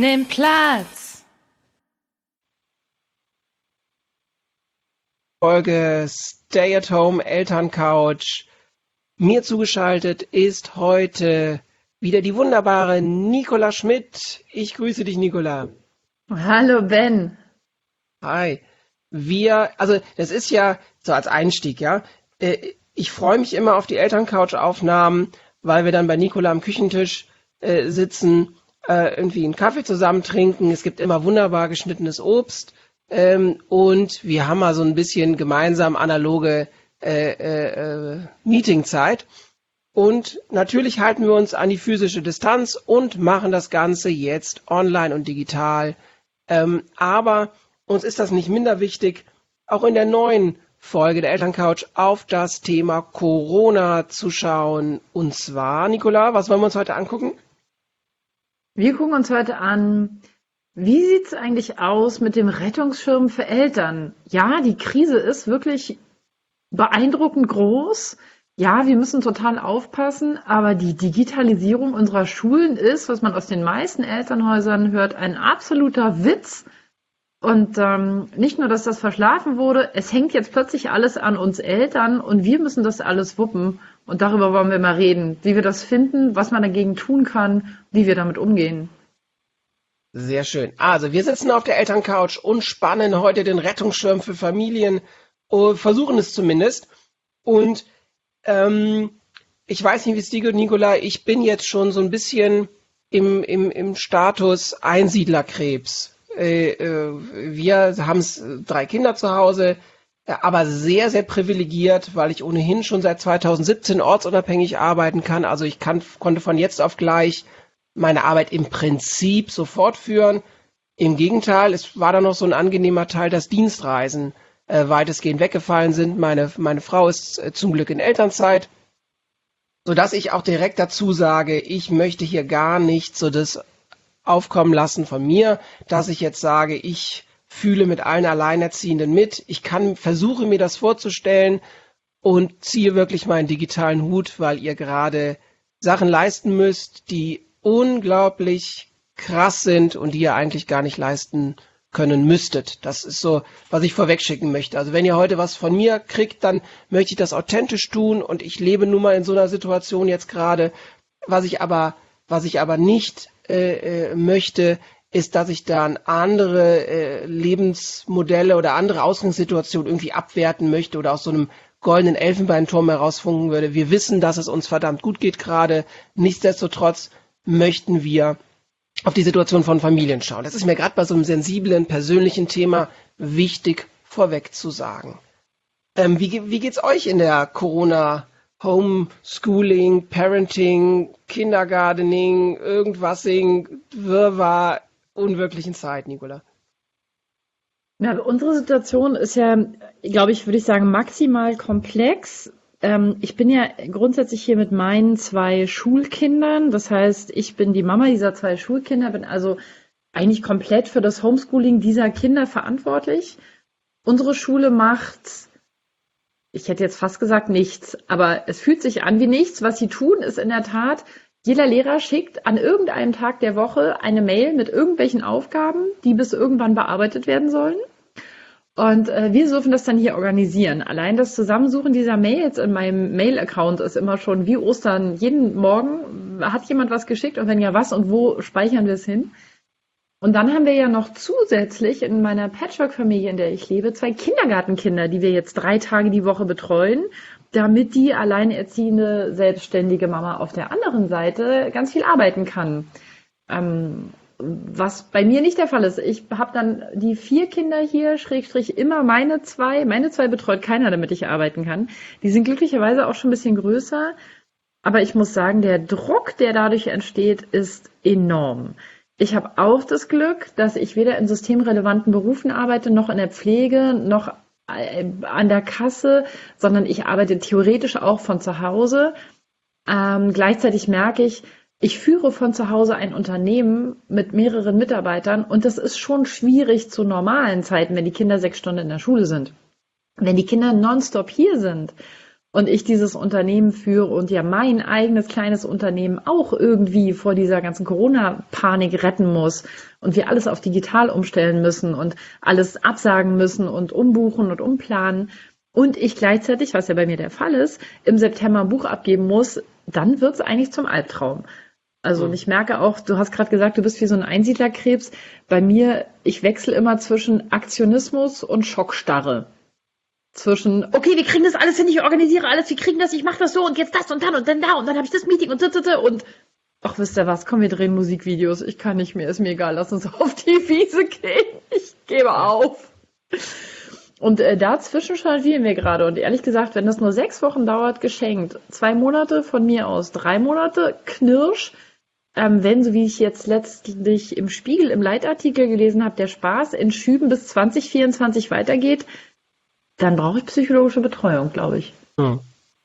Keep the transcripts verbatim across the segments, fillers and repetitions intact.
Nimm Platz. Folge Stay at Home Elterncouch. Mir zugeschaltet ist heute wieder die wunderbare Nicola Schmidt. Ich grüße dich, Nicola. Hallo Ben. Hi. Wir, also das ist ja so als Einstieg, ja. äh, Ich freue mich immer auf die Elterncouch-Aufnahmen, weil wir dann bei Nicola am Küchentisch äh, sitzen, äh, irgendwie einen Kaffee zusammen trinken. Es gibt immer wunderbar geschnittenes Obst. Ähm, und wir haben mal so ein bisschen gemeinsam analoge äh, äh, äh, Meetingzeit. Und natürlich halten wir uns an die physische Distanz und machen das Ganze jetzt online und digital. Ähm, aber uns ist das nicht minder wichtig, auch in der neuen Folge der Elterncouch auf das Thema Corona zu schauen. Und zwar, Nicola, was wollen wir uns heute angucken? Wir gucken uns heute an, wie sieht es eigentlich aus mit dem Rettungsschirm für Eltern? Ja, die Krise ist wirklich beeindruckend groß. Ja, wir müssen total aufpassen, aber die Digitalisierung unserer Schulen ist, was man aus den meisten Elternhäusern hört, ein absoluter Witz. Und ähm, nicht nur, dass das verschlafen wurde, es hängt jetzt plötzlich alles an uns Eltern und wir müssen das alles wuppen. Und darüber wollen wir mal reden, wie wir das finden, was man dagegen tun kann, wie wir damit umgehen. Sehr schön. Also, wir sitzen auf der Elterncouch und spannen heute den Rettungsschirm für Familien, äh, versuchen es zumindest. Und ähm, ich weiß nicht, wie es dir geht, Nicola, ich bin jetzt schon so ein bisschen im, im, im Status Einsiedlerkrebs. Äh, äh, wir haben drei Kinder zu Hause, äh, aber sehr, sehr privilegiert, weil ich ohnehin schon seit zweitausendsiebzehn ortsunabhängig arbeiten kann. Also ich kann, konnte von jetzt auf gleich meine Arbeit im Prinzip sofort führen. Im Gegenteil, es war dann noch so ein angenehmer Teil, dass Dienstreisen äh, weitestgehend weggefallen sind. Meine, meine Frau ist äh, zum Glück in Elternzeit, sodass ich auch direkt dazu sage, ich möchte hier gar nicht so das aufkommen lassen von mir, dass ich jetzt sage, ich fühle mit allen Alleinerziehenden mit. Ich kann versuche mir das vorzustellen und ziehe wirklich meinen digitalen Hut, weil ihr gerade Sachen leisten müsst, die unglaublich krass sind und die ihr eigentlich gar nicht leisten können müsstet. Das ist so, was ich vorweg schicken möchte. Also wenn ihr heute was von mir kriegt, dann möchte ich das authentisch tun und ich lebe nun mal in so einer Situation jetzt gerade. Was ich aber, was ich aber nicht äh, äh, möchte, ist, dass ich dann andere äh, Lebensmodelle oder andere Ausgangssituationen irgendwie abwerten möchte oder aus so einem goldenen Elfenbeinturm herausfunken würde. Wir wissen, dass es uns verdammt gut geht gerade. Nichtsdestotrotz möchten wir auf die Situation von Familien schauen. Das ist mir gerade bei so einem sensiblen, persönlichen Thema wichtig vorweg zu sagen. Ähm, wie, wie geht's euch in der Corona- Homeschooling, Parenting, Kindergartening, irgendwasing, Wirrwarr, unwirklichen Zeit, Nicola? Ja, unsere Situation ist ja, glaube ich, würde ich sagen, maximal komplex. Ähm, ich bin ja grundsätzlich hier mit meinen zwei Schulkindern. Das heißt, ich bin die Mama dieser zwei Schulkinder, bin also eigentlich komplett für das Homeschooling dieser Kinder verantwortlich. Unsere Schule macht, ich hätte jetzt fast gesagt nichts, aber es fühlt sich an wie nichts. Was sie tun, ist in der Tat, jeder Lehrer schickt an irgendeinem Tag der Woche eine Mail mit irgendwelchen Aufgaben, die bis irgendwann bearbeitet werden sollen. Und äh, wir dürfen das dann hier organisieren. Allein das Zusammensuchen dieser Mails in meinem Mail-Account ist immer schon wie Ostern. Jeden Morgen hat jemand was geschickt und wenn ja, was und wo speichern wir es hin? Und dann haben wir ja noch zusätzlich in meiner Patchwork-Familie, in der ich lebe, zwei Kindergartenkinder, die wir jetzt drei Tage die Woche betreuen, damit die alleinerziehende, selbstständige Mama auf der anderen Seite ganz viel arbeiten kann. Ähm, was bei mir nicht der Fall ist. Ich habe dann die vier Kinder hier, Schrägstrich immer meine zwei. Meine zwei betreut keiner, damit ich arbeiten kann. Die sind glücklicherweise auch schon ein bisschen größer. Aber ich muss sagen, der Druck, der dadurch entsteht, ist enorm. Ich habe auch das Glück, dass ich weder in systemrelevanten Berufen arbeite, noch in der Pflege, noch an der Kasse, sondern ich arbeite theoretisch auch von zu Hause. Ähm, gleichzeitig merke ich, ich führe von zu Hause ein Unternehmen mit mehreren Mitarbeitern und das ist schon schwierig zu normalen Zeiten, wenn die Kinder sechs Stunden in der Schule sind. Wenn die Kinder nonstop hier sind und ich dieses Unternehmen führe und ja mein eigenes kleines Unternehmen auch irgendwie vor dieser ganzen Corona-Panik retten muss und wir alles auf digital umstellen müssen und alles absagen müssen und umbuchen und umplanen und ich gleichzeitig, was ja bei mir der Fall ist, im September ein Buch abgeben muss, dann wird's eigentlich zum Albtraum. Also und ich merke auch, du hast gerade gesagt, du bist wie so ein Einsiedlerkrebs. Bei mir, ich wechsle immer zwischen Aktionismus und Schockstarre. Zwischen, okay, wir kriegen das alles hin, ich organisiere alles, wir kriegen das, ich mache das so und jetzt das und dann und dann da und dann habe ich das Meeting und und und ach, wisst ihr was, komm, wir drehen Musikvideos, ich kann nicht mehr, ist mir egal, lass uns auf die Wiese gehen, ich gebe auf. Und äh, dazwischen changieren wir gerade und ehrlich gesagt, wenn das nur sechs Wochen dauert, geschenkt, zwei Monate von mir aus, drei Monate, Knirsch, ähm, wenn, so wie ich jetzt letztlich im Spiegel im Leitartikel gelesen habe, der Spaß in Schüben bis zwanzig vierundzwanzig weitergeht, dann brauche ich psychologische Betreuung, glaube ich. Hm.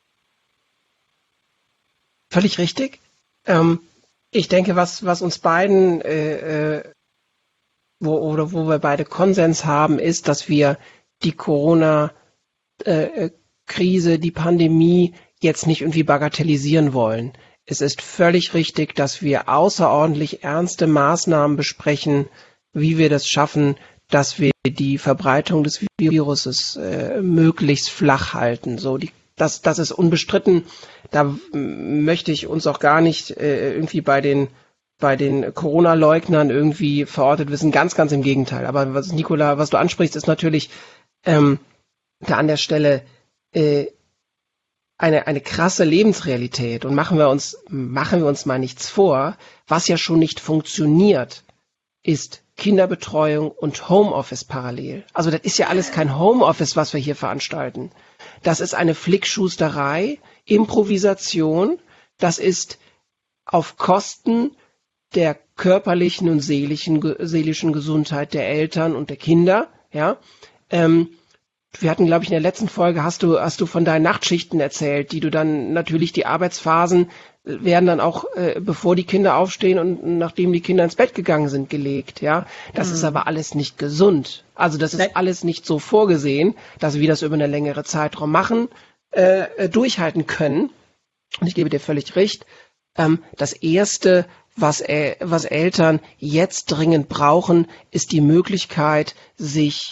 Völlig richtig. Ähm, ich denke, was, was uns beiden, äh, äh, wo, oder wo wir beide Konsens haben, ist, dass wir die Corona-Krise, äh, die Pandemie jetzt nicht irgendwie bagatellisieren wollen. Es ist völlig richtig, dass wir außerordentlich ernste Maßnahmen besprechen, wie wir das schaffen, dass wir die Verbreitung des Viruses äh, möglichst flach halten. So, die, das, das ist unbestritten. Da möchte ich uns auch gar nicht äh, irgendwie bei den bei den Corona-Leugnern irgendwie verortet wissen. Ganz, ganz im Gegenteil. Aber was Nicola, was du ansprichst, ist natürlich ähm, da an der Stelle äh, eine eine krasse Lebensrealität. Und machen wir uns machen wir uns mal nichts vor, was ja schon nicht funktioniert, ist Kinderbetreuung und Homeoffice parallel. Also das ist ja alles kein Homeoffice, was wir hier veranstalten. Das ist eine Flickschusterei, Improvisation. Das ist auf Kosten der körperlichen und seelischen, seelischen Gesundheit der Eltern und der Kinder. Ja, ähm, wir hatten, glaube ich, in der letzten Folge hast du hast du von deinen Nachtschichten erzählt, die du dann natürlich die Arbeitsphasen werden dann auch, äh, bevor die Kinder aufstehen und nachdem die Kinder ins Bett gegangen sind, gelegt, ja. Das mhm. ist aber alles nicht gesund. Also das ist Nein. alles nicht so vorgesehen, dass wir das über eine längere Zeitraum machen, äh, durchhalten können. Und ich gebe dir völlig recht. Ähm, das Erste, was, äh, was Eltern jetzt dringend brauchen, ist die Möglichkeit, sich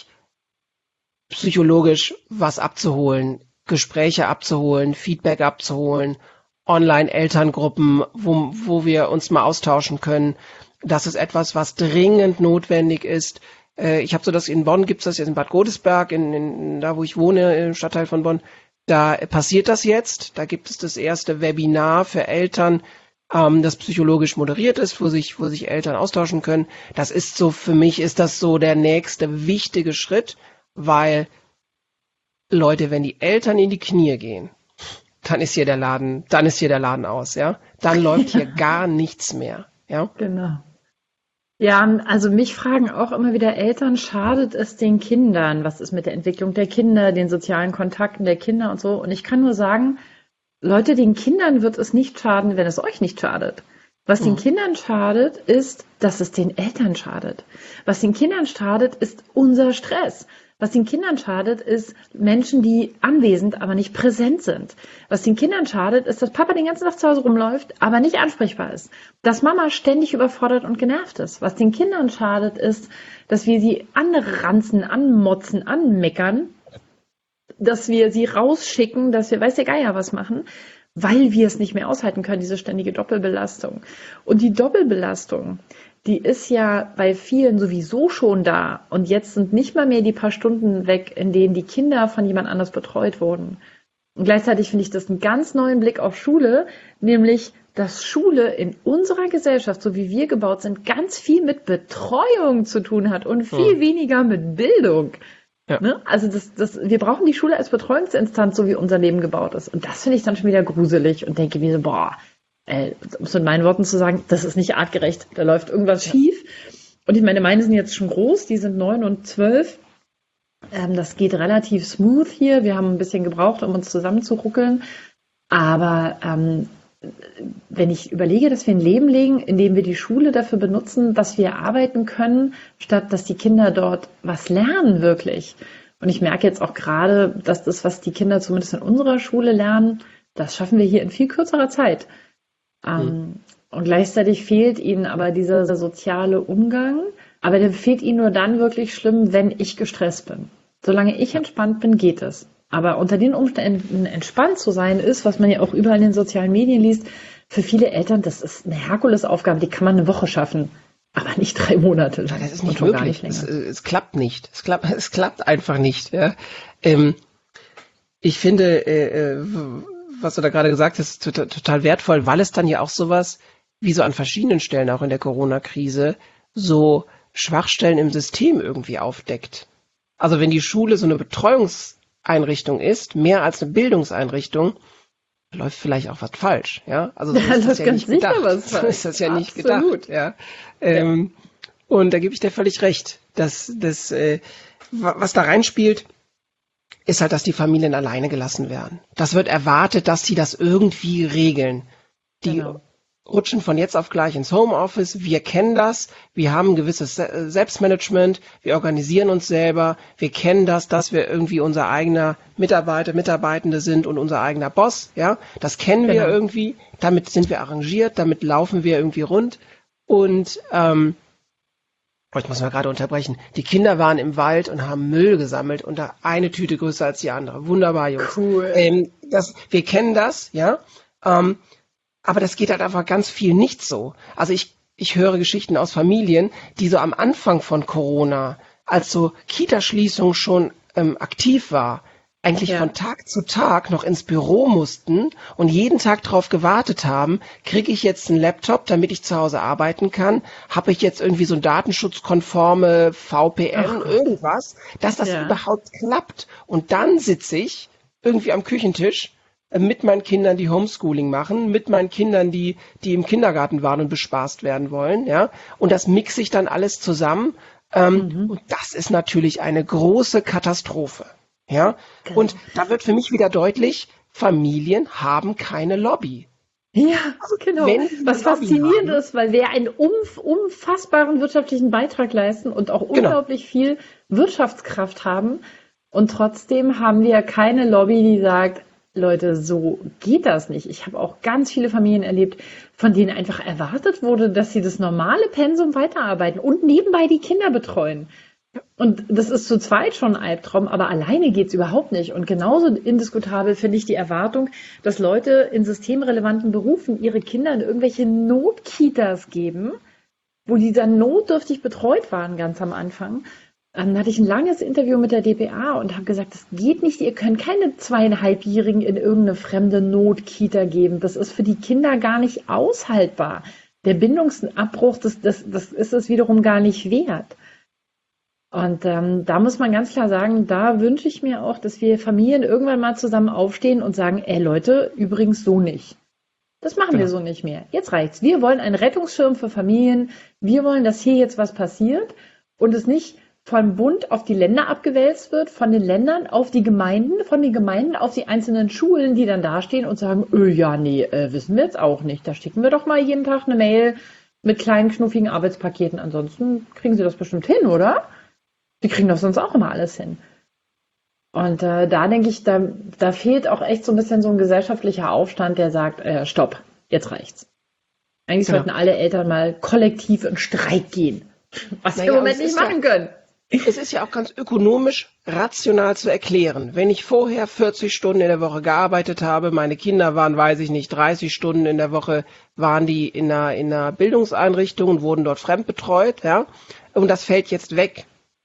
psychologisch was abzuholen, Gespräche abzuholen, Feedback abzuholen, Online-Elterngruppen, wo, wo wir uns mal austauschen können. Das ist etwas, was dringend notwendig ist. Äh, ich habe so das in Bonn, gibt es das jetzt in Bad Godesberg, in, in, da wo ich wohne, im Stadtteil von Bonn, da passiert das jetzt. Da gibt es das erste Webinar für Eltern, ähm, das psychologisch moderiert ist, wo sich, wo sich Eltern austauschen können. Das ist so, für mich ist das so der nächste wichtige Schritt, weil, Leute, wenn die Eltern in die Knie gehen, dann ist hier der Laden, dann ist hier der Laden aus, ja. Dann läuft hier gar nichts mehr, ja. Genau. Ja, also mich fragen auch immer wieder Eltern, schadet es den Kindern? Was ist mit der Entwicklung der Kinder, den sozialen Kontakten der Kinder und so? Und ich kann nur sagen, Leute, den Kindern wird es nicht schaden, wenn es euch nicht schadet. Was den Kindern schadet, ist, dass es den Eltern schadet. Was den Kindern schadet, ist unser Stress. Was den Kindern schadet, ist Menschen, die anwesend, aber nicht präsent sind. Was den Kindern schadet, ist, dass Papa den ganzen Tag zu Hause rumläuft, aber nicht ansprechbar ist. Dass Mama ständig überfordert und genervt ist. Was den Kindern schadet, ist, dass wir sie anranzen, anmotzen, anmeckern, dass wir sie rausschicken, dass wir weiß der Geier was machen, weil wir es nicht mehr aushalten können, diese ständige Doppelbelastung. Und die Doppelbelastung, die ist ja bei vielen sowieso schon da. Und jetzt sind nicht mal mehr die paar Stunden weg, in denen die Kinder von jemand anders betreut wurden. Und gleichzeitig finde ich das einen ganz neuen Blick auf Schule, nämlich, dass Schule in unserer Gesellschaft, so wie wir gebaut sind, ganz viel mit Betreuung zu tun hat und viel hm. weniger mit Bildung. Ja. Ne? Also das, das, wir brauchen die Schule als Betreuungsinstanz, so wie unser Leben gebaut ist. Und das finde ich dann schon wieder gruselig und denke mir so, boah, äh, um es mit meinen Worten zu sagen, das ist nicht artgerecht, da läuft irgendwas ja. schief. Und ich meine, meine sind jetzt schon groß, die sind neun und zwölf. Ähm, das geht relativ smooth hier. Wir haben ein bisschen gebraucht, um uns zusammenzuruckeln. Aber ähm, wenn ich überlege, dass wir ein Leben legen, in dem wir die Schule dafür benutzen, dass wir arbeiten können, statt dass die Kinder dort was lernen wirklich. Und ich merke jetzt auch gerade, dass das, was die Kinder zumindest in unserer Schule lernen, das schaffen wir hier in viel kürzerer Zeit. Hm. Ähm, und gleichzeitig fehlt ihnen aber dieser soziale Umgang. Aber der fehlt ihnen nur dann wirklich schlimm, wenn ich gestresst bin. Solange ich entspannt bin, geht es. Aber unter den Umständen entspannt zu sein ist, was man ja auch überall in den sozialen Medien liest, für viele Eltern, das ist eine Herkulesaufgabe, die kann man eine Woche schaffen. Aber nicht drei Monate lang. Das ist nicht Und schon gar möglich. nicht Es, länger. es klappt nicht. Es klappt, es klappt einfach nicht. Ja. Ähm, ich finde, äh, äh, was du da gerade gesagt hast, total, total wertvoll, weil es dann ja auch sowas, wie so an verschiedenen Stellen auch in der Corona-Krise, so Schwachstellen im System irgendwie aufdeckt. Also wenn die Schule so eine Betreuungseinrichtung ist, mehr als eine Bildungseinrichtung, läuft vielleicht auch was falsch, ja? Also so Da ist das läuft ja ganz nicht sicher gedacht. was So falsch. ist das ja nicht Absolut. gedacht, ja. Ähm, und da gebe ich dir völlig recht, dass das, äh, wa- was da reinspielt, ist halt, dass die Familien alleine gelassen werden. Das wird erwartet, dass sie das irgendwie regeln. Die Genau. rutschen von jetzt auf gleich ins Homeoffice. Wir kennen das. Wir haben ein gewisses Se- Selbstmanagement. Wir organisieren uns selber. Wir kennen das, dass wir irgendwie unser eigener Mitarbeiter, Mitarbeitende sind und unser eigener Boss. Ja, das kennen wir Genau. irgendwie. Damit sind wir arrangiert. Damit laufen wir irgendwie rund. Und ähm, oh, ich muss mal gerade unterbrechen. Die Kinder waren im Wald und haben Müll gesammelt und da eine Tüte größer als die andere. Wunderbar, Jungs. Cool. Ähm, das, wir kennen das, ja. Ähm, aber das geht halt einfach ganz viel nicht so. Also ich, ich höre Geschichten aus Familien, die so am Anfang von Corona, als so Kitaschließung schon ähm, aktiv war, eigentlich Ja. von Tag zu Tag noch ins Büro mussten und jeden Tag drauf gewartet haben, kriege ich jetzt einen Laptop, damit ich zu Hause arbeiten kann? Habe ich jetzt irgendwie so ein datenschutzkonforme V P N, Ach Gott. irgendwas, dass das Ja. überhaupt klappt? Und dann sitze ich irgendwie am Küchentisch äh, mit meinen Kindern, die Homeschooling machen, mit meinen Kindern, die, die im Kindergarten waren und bespaßt werden wollen, ja. Und das mixe ich dann alles zusammen. Ähm, Mhm. und das ist natürlich eine große Katastrophe, ja. Genau. Und da wird für mich wieder deutlich, Familien haben keine Lobby. Ja, genau. Wenn sie Was eine Lobby faszinierend haben, ist, weil wir einen umf unfassbaren wirtschaftlichen Beitrag leisten und auch genau, unglaublich viel Wirtschaftskraft haben. Und trotzdem haben wir keine Lobby, die sagt, Leute, so geht das nicht. Ich habe auch ganz viele Familien erlebt, von denen einfach erwartet wurde, dass sie das normale Pensum weiterarbeiten und nebenbei die Kinder betreuen. Und das ist zu zweit schon ein Albtraum, aber alleine geht's überhaupt nicht. Und genauso indiskutabel finde ich die Erwartung, dass Leute in systemrelevanten Berufen ihre Kinder in irgendwelche Notkitas geben, wo die dann notdürftig betreut waren ganz am Anfang. Ähm, da hatte ich ein langes Interview mit der D P A und habe gesagt, das geht nicht, ihr könnt keine zweieinhalbjährigen in irgendeine fremde Notkita geben. Das ist für die Kinder gar nicht aushaltbar. Der Bindungsabbruch, das, das, das ist es wiederum gar nicht wert. Und ähm, da muss man ganz klar sagen, da wünsche ich mir auch, dass wir Familien irgendwann mal zusammen aufstehen und sagen, ey Leute, übrigens so nicht. Das machen wir genau. so nicht mehr. Jetzt reicht's. Wir wollen einen Rettungsschirm für Familien. Wir wollen, dass hier jetzt was passiert und es nicht vom Bund auf die Länder abgewälzt wird, von den Ländern auf die Gemeinden, von den Gemeinden auf die einzelnen Schulen, die dann dastehen und sagen, öh, ja, nee, äh, wissen wir jetzt auch nicht. Da schicken wir doch mal jeden Tag eine Mail mit kleinen, knuffigen Arbeitspaketen. Ansonsten kriegen sie das bestimmt hin, oder? Die kriegen doch sonst auch immer alles hin. Und äh, da denke ich, da, da fehlt auch echt so ein bisschen so ein gesellschaftlicher Aufstand, der sagt, äh, stopp, jetzt reicht's. Eigentlich Genau. sollten alle Eltern mal kollektiv in Streik gehen, was wir Naja, im und Moment es nicht ist ja, machen können. es ist ja auch ganz ökonomisch rational zu erklären. Wenn ich vorher vierzig Stunden in der Woche gearbeitet habe, meine Kinder waren, weiß ich nicht, dreißig Stunden in der Woche waren die in einer, in einer Bildungseinrichtung und wurden dort fremdbetreut, ja, und das fällt jetzt weg.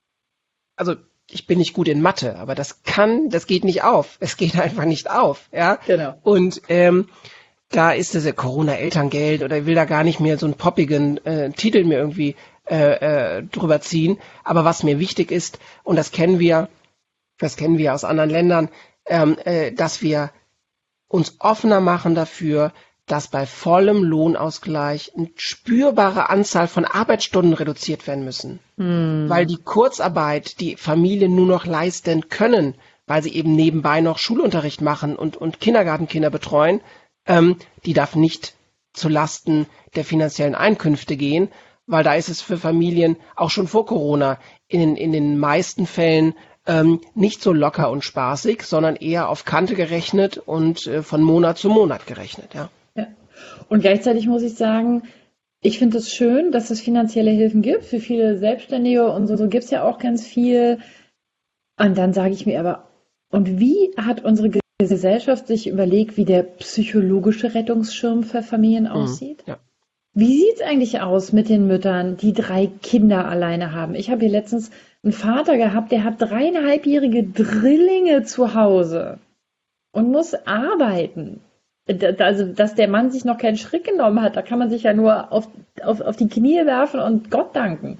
Also ich bin nicht gut in Mathe, aber das kann, das geht nicht auf. Es geht einfach nicht auf, ja. Genau. Und ähm, da ist das ja Corona-Elterngeld oder ich will da gar nicht mehr so einen poppigen äh, Titel mir irgendwie äh, äh, drüber ziehen. Aber was mir wichtig ist, und das kennen wir, das kennen wir aus anderen Ländern, ähm, äh, dass wir uns offener machen dafür, dass bei vollem Lohnausgleich eine spürbare Anzahl von Arbeitsstunden reduziert werden müssen. Hm. Weil die Kurzarbeit die Familien nur noch leisten können, weil sie eben nebenbei noch Schulunterricht machen und, und Kindergartenkinder betreuen, ähm, die darf nicht zu Lasten der finanziellen Einkünfte gehen, weil da ist es für Familien auch schon vor Corona in, in den meisten Fällen ähm, nicht so locker und spaßig, sondern eher auf Kante gerechnet und äh, von Monat zu Monat gerechnet, ja. Ja. Und gleichzeitig muss ich sagen, ich finde es schön, dass es finanzielle Hilfen gibt. Für viele Selbstständige und so, so gibt es ja auch ganz viel. Und dann sage ich mir aber, und wie hat unsere Gesellschaft sich überlegt, wie der psychologische Rettungsschirm für Familien aussieht? Mhm, ja. Wie sieht es eigentlich aus mit den Müttern, die drei Kinder alleine haben? Ich habe hier letztens einen Vater gehabt, der hat dreieinhalbjährige Drillinge zu Hause und muss arbeiten. Also, dass der Mann sich noch keinen Schritt genommen hat, da kann man sich ja nur auf, auf, auf die Knie werfen und Gott danken.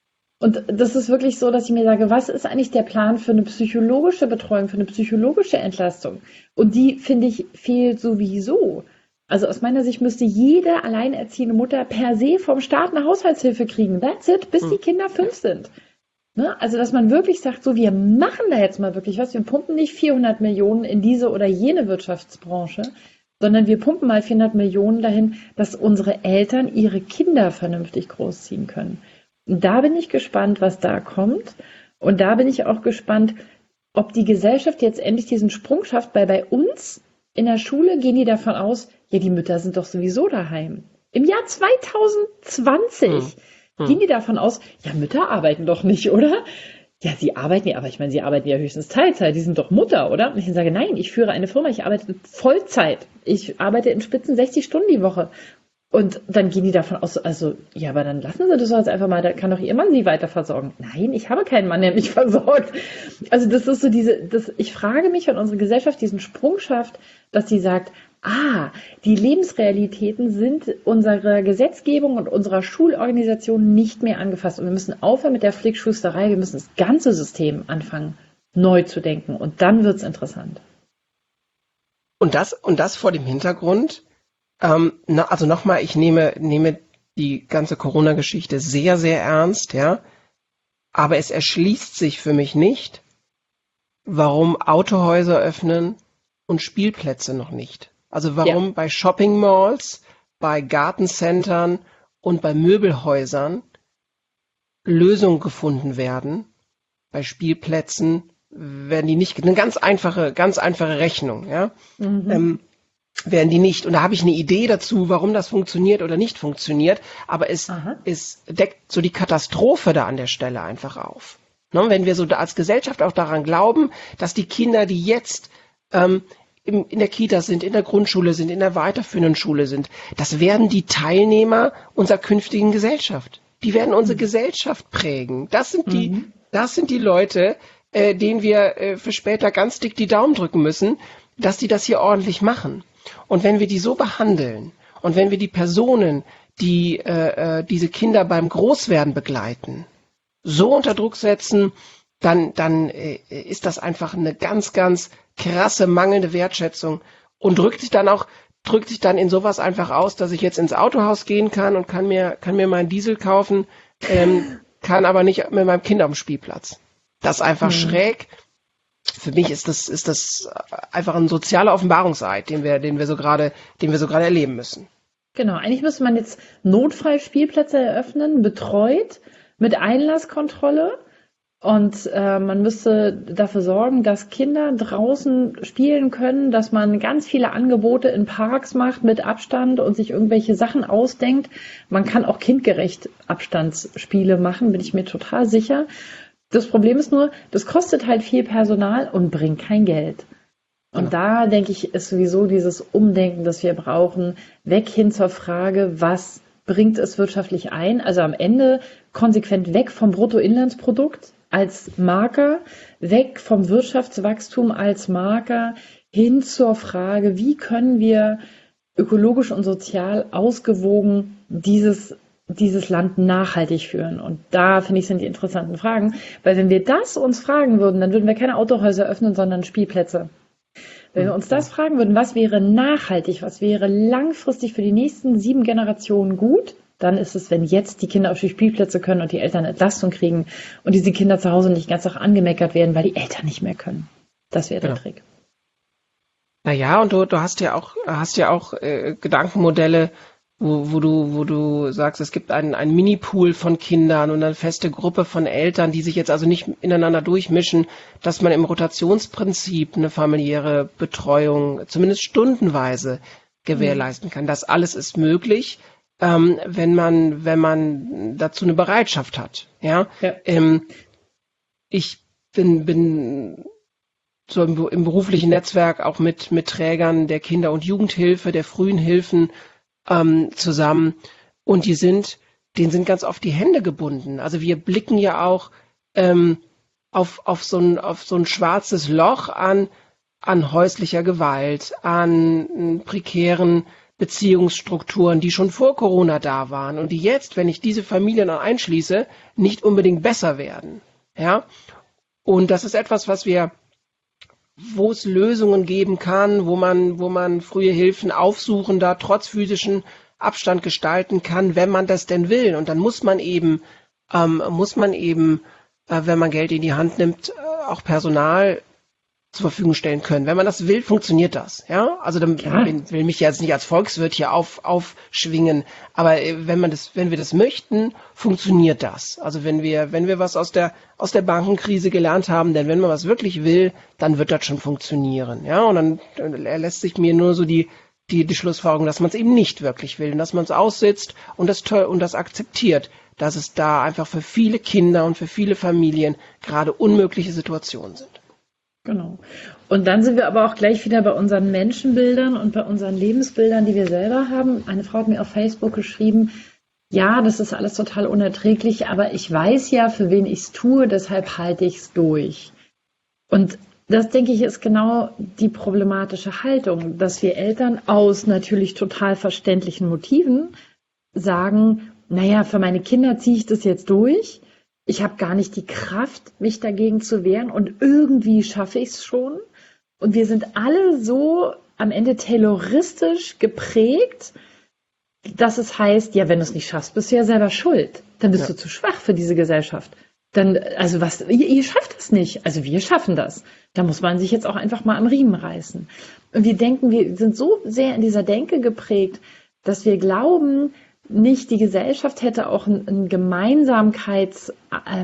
Und das ist wirklich so, dass ich mir sage, was ist eigentlich der Plan für eine psychologische Betreuung, für eine psychologische Entlastung? Und die, finde ich, fehlt sowieso. Also aus meiner Sicht müsste jede alleinerziehende Mutter per se vom Staat eine Haushaltshilfe kriegen. That's it, bis die Kinder fünf sind. Ne? Also, dass man wirklich sagt, so, wir machen da jetzt mal wirklich was. Wir pumpen nicht vierhundert Millionen in diese oder jene Wirtschaftsbranche, sondern wir pumpen mal vierhundert Millionen dahin, dass unsere Eltern ihre Kinder vernünftig großziehen können. Und da bin ich gespannt, was da kommt. Und da bin ich auch gespannt, ob die Gesellschaft jetzt endlich diesen Sprung schafft, weil bei uns in der Schule gehen die davon aus, ja, die Mütter sind doch sowieso daheim. Im Jahr zwanzig zwanzig hm. Hm. gehen die davon aus, ja, Mütter arbeiten doch nicht, oder? Ja, sie arbeiten ja, aber ich meine, sie arbeiten ja höchstens Teilzeit, die sind doch Mutter, oder? Und ich sage, nein, ich führe eine Firma, ich arbeite Vollzeit. Ich arbeite in Spitzen sechzig Stunden die Woche. Und dann gehen die davon aus, also, ja, aber dann lassen Sie das doch jetzt einfach mal, da kann doch Ihr Mann Sie weiter versorgen. Nein, ich habe keinen Mann, der mich versorgt. Also das ist so diese, das, ich frage mich, wenn unsere Gesellschaft diesen Sprung schafft, dass sie sagt, ah, die Lebensrealitäten sind unserer Gesetzgebung und unserer Schulorganisation nicht mehr angefasst. Und wir müssen aufhören mit der Flickschusterei, wir müssen das ganze System anfangen, neu zu denken. Und dann wird's interessant. Und das, und das vor dem Hintergrund, Ähm, na, also nochmal, ich nehme, nehme die ganze Corona-Geschichte sehr, sehr ernst, ja. Aber es erschließt sich für mich nicht, warum Autohäuser öffnen und Spielplätze noch nicht. Also warum ja. bei Shopping-Malls, bei Gartencentern und bei Möbelhäusern Lösungen gefunden werden. Bei Spielplätzen werden die nicht, eine ganz einfache, ganz einfache Rechnung, ja. Mhm. Ähm, werden die nicht. Und da habe ich eine Idee dazu, warum das funktioniert oder nicht funktioniert. Aber es, es deckt so die Katastrophe da an der Stelle einfach auf. Ne? Wenn wir so da als Gesellschaft auch daran glauben, dass die Kinder, die jetzt ähm, im, in der Kita sind, in der Grundschule sind, in der weiterführenden Schule sind, das werden die Teilnehmer unserer künftigen Gesellschaft. Die werden unsere mhm. Gesellschaft prägen. Das sind die, mhm. das sind die Leute, äh, denen wir äh, für später ganz dick die Daumen drücken müssen, dass die das hier ordentlich machen. Und wenn wir die so behandeln und wenn wir die Personen, die äh, diese Kinder beim Großwerden begleiten, so unter Druck setzen, dann, dann äh, ist das einfach eine ganz, ganz krasse mangelnde Wertschätzung und drückt sich dann auch, drückt sich dann in sowas einfach aus, dass ich jetzt ins Autohaus gehen kann und kann mir, kann mir meinen Diesel kaufen, ähm, kann aber nicht mit meinem Kind auf dem Spielplatz. Das ist einfach mhm. schräg. Für mich ist das, ist das einfach ein sozialer Offenbarungseid, den wir, den wir so gerade, den wir so gerade erleben müssen. Genau. Eigentlich müsste man jetzt Notfallspielplätze eröffnen, betreut, mit Einlasskontrolle. Und äh, man müsste dafür sorgen, dass Kinder draußen spielen können, dass man ganz viele Angebote in Parks macht mit Abstand und sich irgendwelche Sachen ausdenkt. Man kann auch kindgerecht Abstandsspiele machen, bin ich mir total sicher. Das Problem ist nur, das kostet halt viel Personal und bringt kein Geld. Und ja. da, denke ich, ist sowieso dieses Umdenken, das wir brauchen, weg hin zur Frage, was bringt es wirtschaftlich ein? Also am Ende konsequent weg vom Bruttoinlandsprodukt als Marker, weg vom Wirtschaftswachstum als Marker, hin zur Frage, wie können wir ökologisch und sozial ausgewogen dieses dieses Land nachhaltig führen. Und da, finde ich, sind die interessanten Fragen. Weil wenn wir das uns fragen würden, dann würden wir keine Autohäuser öffnen, sondern Spielplätze. Wenn wir uns das fragen würden, was wäre nachhaltig, was wäre langfristig für die nächsten sieben Generationen gut, dann ist es, wenn jetzt die Kinder auf die Spielplätze können und die Eltern Entlastung kriegen und diese Kinder zu Hause nicht ganz auch angemeckert werden, weil die Eltern nicht mehr können. Das wäre der ja. Trick. Naja, und du, du hast ja auch, hast ja auch äh, Gedankenmodelle, wo, wo du, wo du sagst, es gibt einen, einen Mini-Pool von Kindern und eine feste Gruppe von Eltern, die sich jetzt also nicht ineinander durchmischen, dass man im Rotationsprinzip eine familiäre Betreuung zumindest stundenweise gewährleisten kann. Das alles ist möglich, ähm, wenn man, wenn man dazu eine Bereitschaft hat. Ja, Ja. ähm, ich bin, bin so im, im beruflichen Netzwerk auch mit, mit Trägern der Kinder- und Jugendhilfe, der frühen Hilfen ähm, zusammen, und die sind, denen sind ganz oft die Hände gebunden. Also wir blicken ja auch ähm, auf, auf, so ein, auf so ein schwarzes Loch an, an häuslicher Gewalt, an äh, prekären Beziehungsstrukturen, die schon vor Corona da waren und die jetzt, wenn ich diese Familien dann einschließe, nicht unbedingt besser werden. Ja? Und das ist etwas, was wir, wo es Lösungen geben kann, wo man, wo man frühe Hilfen aufsuchender, trotz physischen Abstand gestalten kann, wenn man das denn will. Und dann muss man eben, ähm, muss man eben, äh, wenn man Geld in die Hand nimmt, äh, auch Personal zur Verfügung stellen können. Wenn man das will, funktioniert das. Ja, also dann Klar. bin, will mich jetzt nicht als Volkswirt hier auf, aufschwingen, aber äh, wenn man das, wenn wir das möchten, funktioniert das. Also wenn wir, wenn wir was aus der aus der Bankenkrise gelernt haben, denn wenn man was wirklich will, dann wird das schon funktionieren. Ja, und dann, dann erlässt sich mir nur so die die die Schlussfolgerung, dass man es eben nicht wirklich will und dass man es aussitzt und das toll und das akzeptiert, dass es da einfach für viele Kinder und für viele Familien gerade unmögliche Situationen sind. Genau. Und dann sind wir aber auch gleich wieder bei unseren Menschenbildern und bei unseren Lebensbildern, die wir selber haben. Eine Frau hat mir auf Facebook geschrieben, ja, das ist alles total unerträglich, aber ich weiß ja, für wen ich es tue, deshalb halte ich es durch. Und das, denke ich, ist genau die problematische Haltung, dass wir Eltern aus natürlich total verständlichen Motiven sagen, naja, für meine Kinder ziehe ich das jetzt durch. Ich habe gar nicht die Kraft, mich dagegen zu wehren, und irgendwie schaffe ich es schon. Und wir sind alle so am Ende tayloristisch geprägt, dass es heißt, ja, wenn du es nicht schaffst, bist du ja selber schuld. Dann bist Ja. du zu schwach für diese Gesellschaft. Dann, also was, ihr, ihr schafft es nicht. Also wir schaffen das. Da muss man sich jetzt auch einfach mal am Riemen reißen. Und wir denken, wir sind so sehr in dieser Denke geprägt, dass wir glauben, nicht die Gesellschaft hätte auch eine Gemeinsamkeitspflicht,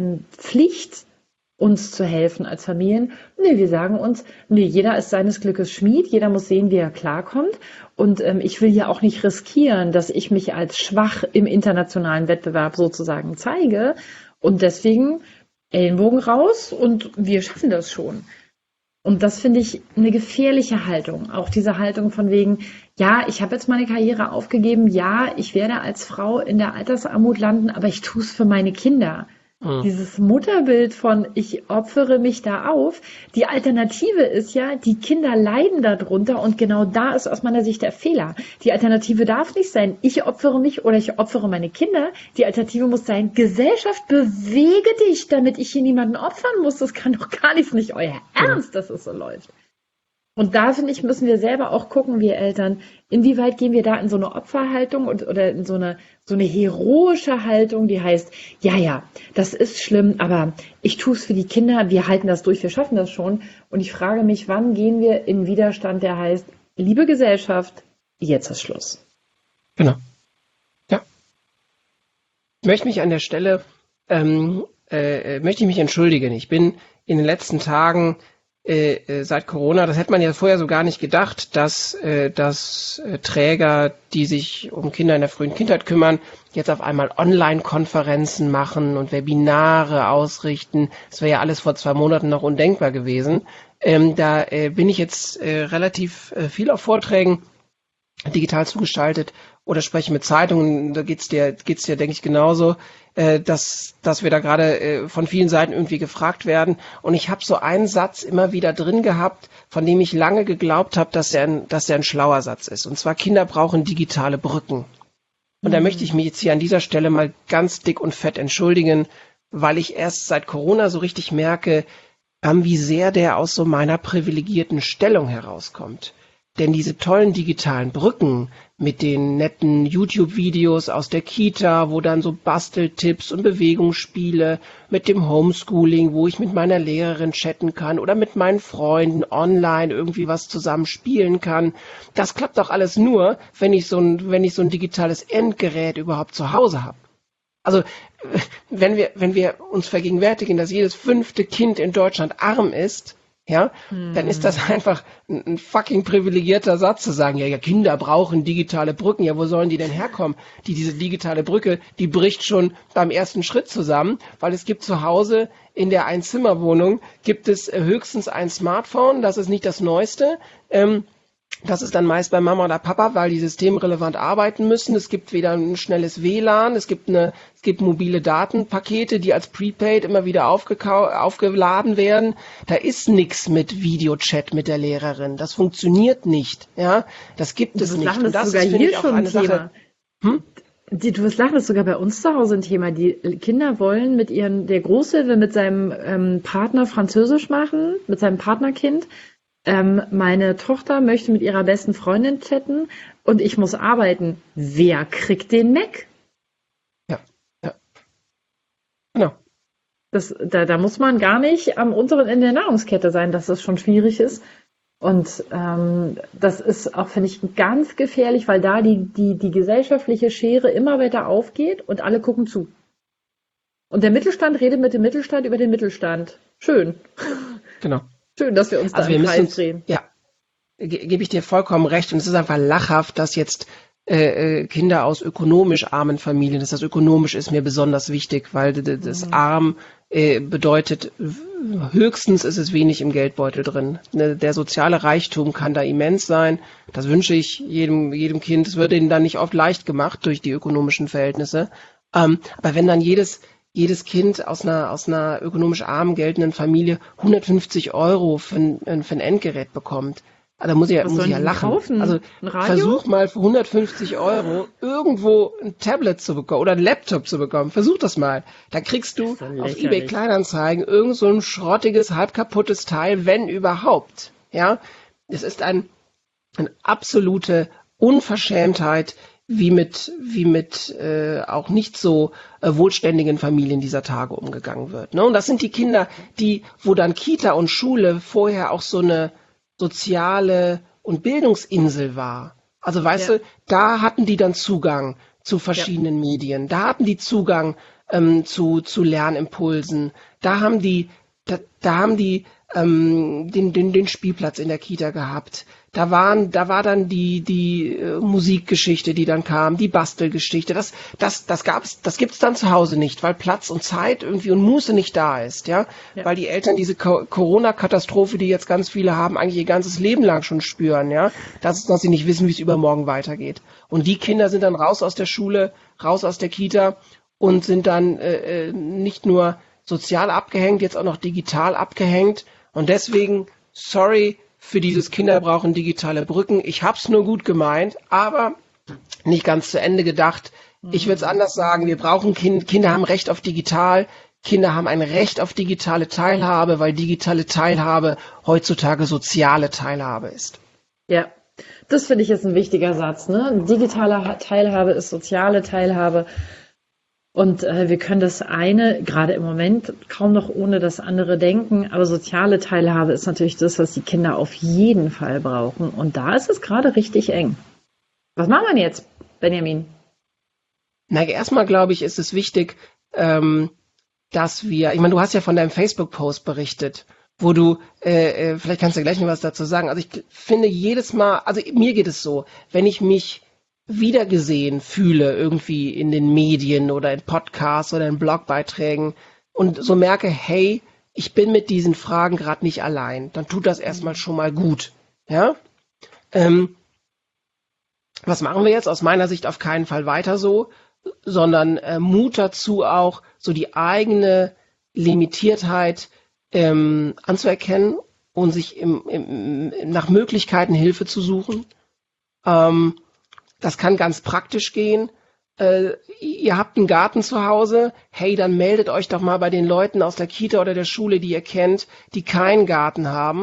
uns zu helfen als Familien. Nee, wir sagen uns, nee, jeder ist seines Glückes Schmied, jeder muss sehen, wie er klarkommt. Und ähm, ich will ja auch nicht riskieren, dass ich mich als schwach im internationalen Wettbewerb sozusagen zeige. Und deswegen Ellenbogen raus und wir schaffen das schon. Und das finde ich eine gefährliche Haltung. Auch diese Haltung von wegen, ja, ich habe jetzt meine Karriere aufgegeben, ja, ich werde als Frau in der Altersarmut landen, aber ich tue es für meine Kinder. Mhm. Dieses Mutterbild von, ich opfere mich da auf. Die Alternative ist ja, die Kinder leiden darunter, und genau da ist aus meiner Sicht der Fehler. Die Alternative darf nicht sein, ich opfere mich oder ich opfere meine Kinder. Die Alternative muss sein, Gesellschaft, bewege dich, damit ich hier niemanden opfern muss. Das kann doch gar nicht, nicht euer Ernst, dass es so läuft. Und da, finde ich, müssen wir selber auch gucken, wir Eltern, inwieweit gehen wir da in so eine Opferhaltung und, oder in so eine, so eine heroische Haltung, die heißt, ja, ja, das ist schlimm, aber ich tue es für die Kinder, wir halten das durch, wir schaffen das schon. Und ich frage mich, wann gehen wir in Widerstand, der heißt, liebe Gesellschaft, jetzt ist Schluss. Genau. Ja. Ich möchte mich an der Stelle, ähm, äh, möchte ich mich entschuldigen. Ich bin in den letzten Tagen Äh, seit Corona, das hätte man ja vorher so gar nicht gedacht, dass, äh, dass äh, Träger, die sich um Kinder in der frühen Kindheit kümmern, jetzt auf einmal Online-Konferenzen machen und Webinare ausrichten. Das wäre ja alles vor zwei Monaten noch undenkbar gewesen. Ähm, da äh, bin ich jetzt äh, relativ äh, viel auf Vorträgen digital zugeschaltet oder spreche mit Zeitungen. Da geht's dir, geht's dir, denke ich, genauso, äh, dass, dass wir da gerade äh, von vielen Seiten irgendwie gefragt werden. Und ich habe so einen Satz immer wieder drin gehabt, von dem ich lange geglaubt habe, dass der ein, dass der ein schlauer Satz ist. Und zwar, Kinder brauchen digitale Brücken. Und da möchte ich mich jetzt hier an dieser Stelle mal ganz dick und fett entschuldigen, weil ich erst seit Corona so richtig merke, ähm, wie sehr der aus so meiner privilegierten Stellung herauskommt. denn diese tollen digitalen Brücken mit den netten YouTube-Videos aus der Kita, wo dann so Basteltipps und Bewegungsspiele, mit dem Homeschooling, wo ich mit meiner Lehrerin chatten kann oder mit meinen Freunden online irgendwie was zusammen spielen kann. Das klappt doch alles nur, wenn ich so ein, wenn ich so ein digitales Endgerät überhaupt zu Hause habe. Also wenn wir, wenn wir uns vergegenwärtigen, dass jedes fünfte Kind in Deutschland arm ist, ja, hm. dann ist das einfach ein, ein fucking privilegierter Satz zu sagen, ja, ja, Kinder brauchen digitale Brücken, ja, wo sollen die denn herkommen? Die, diese digitale Brücke, die bricht schon beim ersten Schritt zusammen, weil es gibt zu Hause in der Einzimmerwohnung gibt es höchstens ein Smartphone, das ist nicht das Neueste, ähm, das ist dann meist bei Mama oder Papa, weil die systemrelevant arbeiten müssen. Es gibt weder ein schnelles W L A N, es gibt eine, es gibt mobile Datenpakete, die als Prepaid immer wieder aufgekau- aufgeladen werden. Da ist nichts mit Videochat mit der Lehrerin. Das funktioniert nicht. Ja, das gibt es Du nicht. lachen, Und das das ist sogar ist, finde hier ich, auch schon ein eine Thema. Sache. Hm? Die, du wirst lachen, das ist sogar bei uns zu Hause ein Thema. Die Kinder wollen mit ihren, der Große will mit seinem ähm, Partner Französisch machen, mit seinem Partnerkind. Ähm, meine Tochter möchte mit ihrer besten Freundin chatten und ich muss arbeiten. Wer kriegt den Mac? Ja, ja. Genau. Das, da, da muss man gar nicht am unteren Ende der Nahrungskette sein, dass das schon schwierig ist. Und ähm, das ist auch, finde ich, ganz gefährlich, weil da die, die, die gesellschaftliche Schere immer weiter aufgeht und alle gucken zu. Und der Mittelstand redet mit dem Mittelstand über den Mittelstand. Schön. Genau. Schön, dass wir uns da Also wir im müssen Kreis uns, drehen. ja, ge- gebe ich dir vollkommen recht. Und es ist einfach lachhaft, dass jetzt äh, äh, Kinder aus ökonomisch armen Familien, dass das ökonomisch ist mir besonders wichtig, weil d- d- das Mhm. arm äh, bedeutet, w- höchstens ist es wenig im Geldbeutel drin. Ne, der soziale Reichtum kann da immens sein. Das wünsche ich jedem, jedem Kind. Es wird ihnen dann nicht oft leicht gemacht durch die ökonomischen Verhältnisse. Ähm, aber wenn dann jedes jedes Kind aus einer, aus einer ökonomisch arm geltenden Familie hundertfünfzig Euro für ein, für ein Endgerät bekommt, da muss ich ja, Was muss ich sollen ja die lachen. kaufen? Also Ein Radio? versuch mal für hundertfünfzig Euro irgendwo ein Tablet zu bekommen oder ein Laptop zu bekommen. Versuch das mal. Da kriegst du Das ist so auf lächerlich. eBay Kleinanzeigen irgend so ein schrottiges, halb kaputtes Teil, wenn überhaupt. Ja, es ist ein, eine absolute Unverschämtheit, wie mit, wie mit äh, auch nicht so äh, wohlständigen Familien dieser Tage umgegangen wird. Ne? Und das sind die Kinder, die, wo dann Kita und Schule vorher auch so eine soziale und Bildungsinsel war. Also weißt Ja. du, da hatten die dann Zugang zu verschiedenen ja. Medien, da hatten die Zugang ähm, zu, zu Lernimpulsen, da haben die, da, da haben die ähm, den, den, den Spielplatz in der Kita gehabt. Da waren, da war dann die, die äh, Musikgeschichte, die dann kam, die Bastelgeschichte. Das, das, das gab's, das gibt's dann zu Hause nicht, weil Platz und Zeit irgendwie und Muße nicht da ist, ja. ja. Weil die Eltern diese Co- Corona-Katastrophe, die jetzt ganz viele haben, eigentlich ihr ganzes Leben lang schon spüren, ja. Dass, dass sie nicht wissen, wie es übermorgen weitergeht. Und die Kinder sind dann raus aus der Schule, raus aus der Kita und sind dann äh, nicht nur sozial abgehängt, jetzt auch noch digital abgehängt. Und deswegen, sorry, für dieses Kinder brauchen digitale Brücken. Ich hab's nur gut gemeint, aber nicht ganz zu Ende gedacht. Ich würde es anders sagen. Wir brauchen Kinder. Kinder haben Recht auf digital. Kinder haben ein Recht auf digitale Teilhabe, weil digitale Teilhabe heutzutage soziale Teilhabe ist. Ja, das finde ich ist ein wichtiger Satz. Ne? Digitale Teilhabe ist soziale Teilhabe. Und äh, wir können das eine, gerade im Moment, kaum noch ohne das andere denken. Aber soziale Teilhabe ist natürlich das, was die Kinder auf jeden Fall brauchen. Und da ist es gerade richtig eng. Was machen wir jetzt, Benjamin? Na, erstmal glaube ich, ist es wichtig, ähm, dass wir, ich meine, du hast ja von deinem Facebook-Post berichtet, wo du, äh, äh, vielleicht kannst du gleich noch was dazu sagen. Also ich finde jedes Mal, also mir geht es so, wenn ich mich wiedergesehen fühle irgendwie in den Medien oder in Podcasts oder in Blogbeiträgen und so merke, hey, ich bin mit diesen Fragen gerade nicht allein, dann tut das erstmal schon mal gut. Ja? Ähm, was machen wir jetzt? Aus meiner Sicht auf keinen Fall weiter so, sondern äh, Mut dazu auch, so die eigene Limitiertheit ähm, anzuerkennen und sich im, im, nach Möglichkeiten Hilfe zu suchen. Ähm, Das kann ganz praktisch gehen. Äh, ihr habt einen Garten zu Hause. Hey, dann meldet euch doch mal bei den Leuten aus der Kita oder der Schule, die ihr kennt, die keinen Garten haben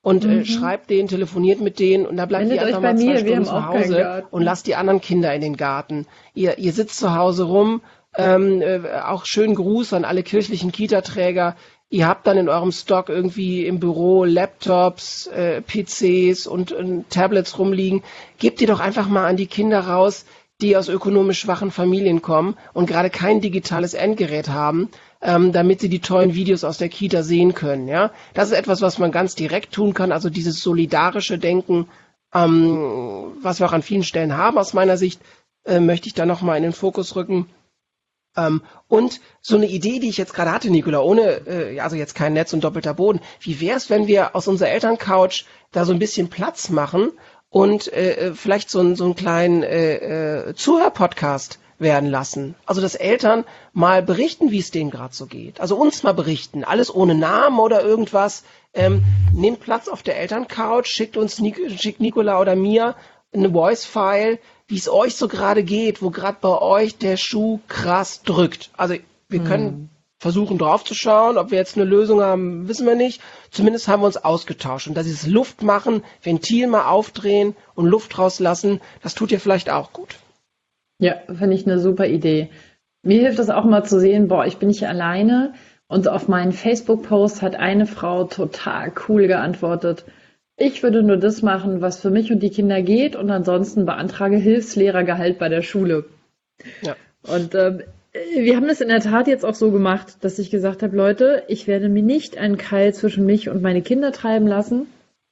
und äh, Mhm. schreibt denen, telefoniert mit denen und da bleibt ihr Wendet euch einfach bei mal zwei mir, wir Stunden haben zu auch keinen Hause und Garten. lasst die anderen Kinder in den Garten. Ihr, ihr sitzt zu Hause rum, ähm, äh, auch schönen Gruß an alle kirchlichen Kita-Träger. Ihr habt dann in eurem Stock irgendwie im Büro Laptops, äh, P Cs und, und Tablets rumliegen. Gebt die doch einfach mal an die Kinder raus, die aus ökonomisch schwachen Familien kommen und gerade kein digitales Endgerät haben, ähm, damit sie die tollen Videos aus der Kita sehen können. Ja, das ist etwas, was man ganz direkt tun kann. Also dieses solidarische Denken, ähm, was wir auch an vielen Stellen haben aus meiner Sicht, äh, möchte ich da noch mal in den Fokus rücken. Ähm, und so eine Idee, die ich jetzt gerade hatte, Nicola, ohne, äh, also jetzt kein Netz und doppelter Boden. Wie wäre es, wenn wir aus unserer Elterncouch da so ein bisschen Platz machen und äh, vielleicht so, ein, so einen kleinen äh, äh, Zuhörpodcast werden lassen? Also dass Eltern mal berichten, wie es denen gerade so geht. Also uns mal berichten, alles ohne Namen oder irgendwas. Ähm, nehmt Platz auf der Elterncouch, schickt uns, Nic schickt Nicola oder mir eine Voice-File, wie es euch so gerade geht, wo gerade bei euch der Schuh krass drückt. Also wir können Hm. versuchen draufzuschauen, ob wir jetzt eine Lösung haben, wissen wir nicht. Zumindest haben wir uns ausgetauscht. Und dass dieses Luft machen, Ventil mal aufdrehen und Luft rauslassen, das tut dir vielleicht auch gut. Ja, finde ich eine super Idee. Mir hilft es auch mal zu sehen, boah, ich bin nicht alleine. Und auf meinen Facebook-Post hat eine Frau total cool geantwortet. Ich würde nur das machen, was für mich und die Kinder geht, und ansonsten beantrage Hilfslehrergehalt bei der Schule. Ja. Und ähm, wir haben das in der Tat jetzt auch so gemacht, dass ich gesagt habe, Leute, ich werde mir nicht einen Keil zwischen mich und meine Kinder treiben lassen.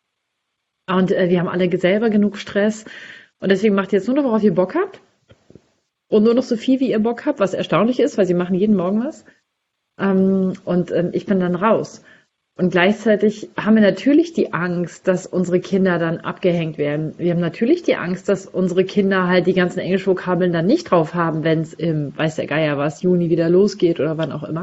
Und äh, wir haben alle selber genug Stress. Und deswegen macht ihr jetzt nur noch, worauf ihr Bock habt. Und nur noch so viel, wie ihr Bock habt, was erstaunlich ist, weil sie machen jeden Morgen was. Ähm, und ähm, ich bin dann raus. Und gleichzeitig haben wir natürlich die Angst, dass unsere Kinder dann abgehängt werden. Wir haben natürlich die Angst, dass unsere Kinder halt die ganzen Englischvokabeln dann nicht drauf haben, wenn es im, weiß der Geier was, Juni wieder losgeht oder wann auch immer.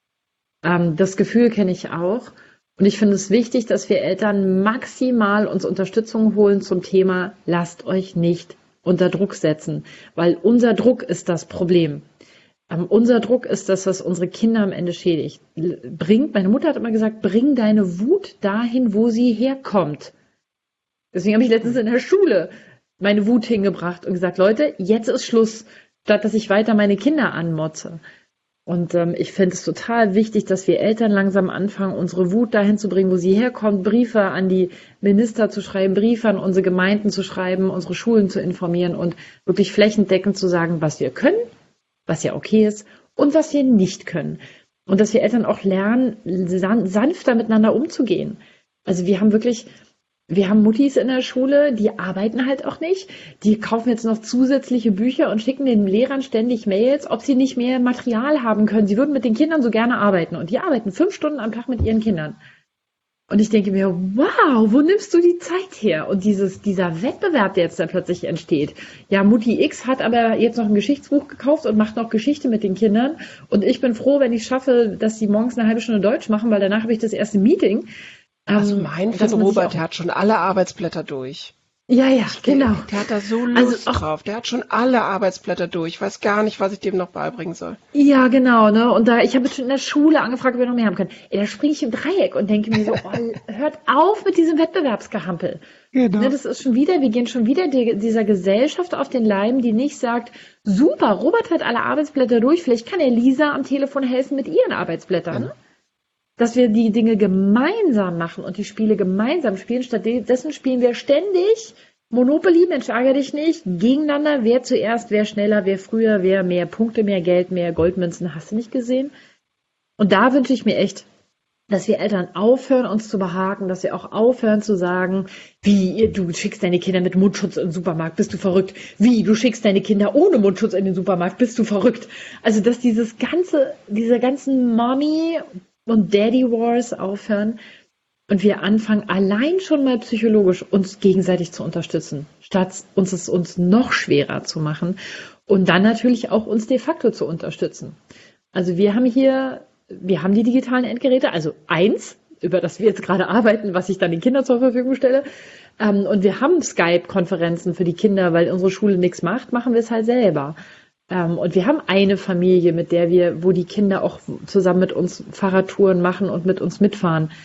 Ähm, das Gefühl kenne ich auch. Und ich finde es wichtig, dass wir Eltern maximal uns Unterstützung holen zum Thema, lasst euch nicht unter Druck setzen, weil unser Druck ist das Problem. Ähm, unser Druck ist das, was unsere Kinder am Ende schädigt. Bringt, meine Mutter hat immer gesagt, bring deine Wut dahin, wo sie herkommt. Deswegen habe ich letztens in der Schule meine Wut hingebracht und gesagt, Leute, jetzt ist Schluss, statt dass ich weiter meine Kinder anmotze. Und ähm, ich finde es total wichtig, dass wir Eltern langsam anfangen, unsere Wut dahin zu bringen, wo sie herkommt, Briefe an die Minister zu schreiben, Briefe an unsere Gemeinden zu schreiben, unsere Schulen zu informieren und wirklich flächendeckend zu sagen, was wir können, was ja okay ist, und was wir nicht können. Und dass wir Eltern auch lernen, san sanfter miteinander umzugehen. Also wir haben wirklich, wir haben Muttis in der Schule, die arbeiten halt auch nicht. Die kaufen jetzt noch zusätzliche Bücher und schicken den Lehrern ständig Mails, ob sie nicht mehr Material haben können. Sie würden mit den Kindern so gerne arbeiten. Und die arbeiten fünf Stunden am Tag mit ihren Kindern. Und ich denke mir, wow, wo nimmst du die Zeit her? Und dieses, dieser Wettbewerb, der jetzt da plötzlich entsteht. Ja, Mutti X hat aber jetzt noch ein Geschichtsbuch gekauft und macht noch Geschichte mit den Kindern. Und ich bin froh, wenn ich schaffe, dass sie morgens eine halbe Stunde Deutsch machen, weil danach habe ich das erste Meeting. Also Ähm, mein dass Finn man sich Robert, auch, der hat schon alle Arbeitsblätter durch. ja, ja, Der, genau. der hat da so Also Lust auch, drauf. Der hat schon alle Arbeitsblätter durch. Ich weiß gar nicht, was ich dem noch beibringen soll. ja, genau, ne? Und da, ich habe jetzt schon in der Schule angefragt, ob wir noch mehr haben können. Ey, da springe ich im Dreieck und denke mir so, oh, hört auf mit diesem Wettbewerbsgehampel. Ne, Genau. das ist schon wieder, wir gehen schon wieder die, dieser Gesellschaft auf den Leim, die nicht sagt, super, Robert hat alle Arbeitsblätter durch, vielleicht kann er Lisa am Telefon helfen mit ihren Arbeitsblättern. Dass wir die Dinge gemeinsam machen und die Spiele gemeinsam spielen. Stattdessen spielen wir ständig Monopoly, Mensch, ärgere dich nicht, gegeneinander, wer zuerst, wer schneller, wer früher, wer mehr Punkte, mehr Geld, mehr Goldmünzen, hast du nicht gesehen? Und da wünsche ich mir echt, dass wir Eltern aufhören, uns zu behaken, dass wir auch aufhören zu sagen, wie, du schickst deine Kinder mit Mundschutz in den Supermarkt, bist du verrückt? Wie, du schickst deine Kinder ohne Mundschutz in den Supermarkt, bist du verrückt? Also, dass dieses ganze, diese ganzen Mommy- und Daddy-Wars aufhören und wir anfangen, allein schon mal psychologisch uns gegenseitig zu unterstützen, statt uns es uns noch schwerer zu machen und dann natürlich auch uns de facto zu unterstützen. Also wir haben hier, wir haben die digitalen Endgeräte, also eins, über das wir jetzt gerade arbeiten, was ich dann den Kindern zur Verfügung stelle. Ähm, und wir haben Skype-Konferenzen für die Kinder, weil unsere Schule nichts macht, machen wir es halt selber. Ähm, und wir haben eine Familie, mit der wir, wo die Kinder auch zusammen mit uns Fahrradtouren machen und mit uns mitfahren.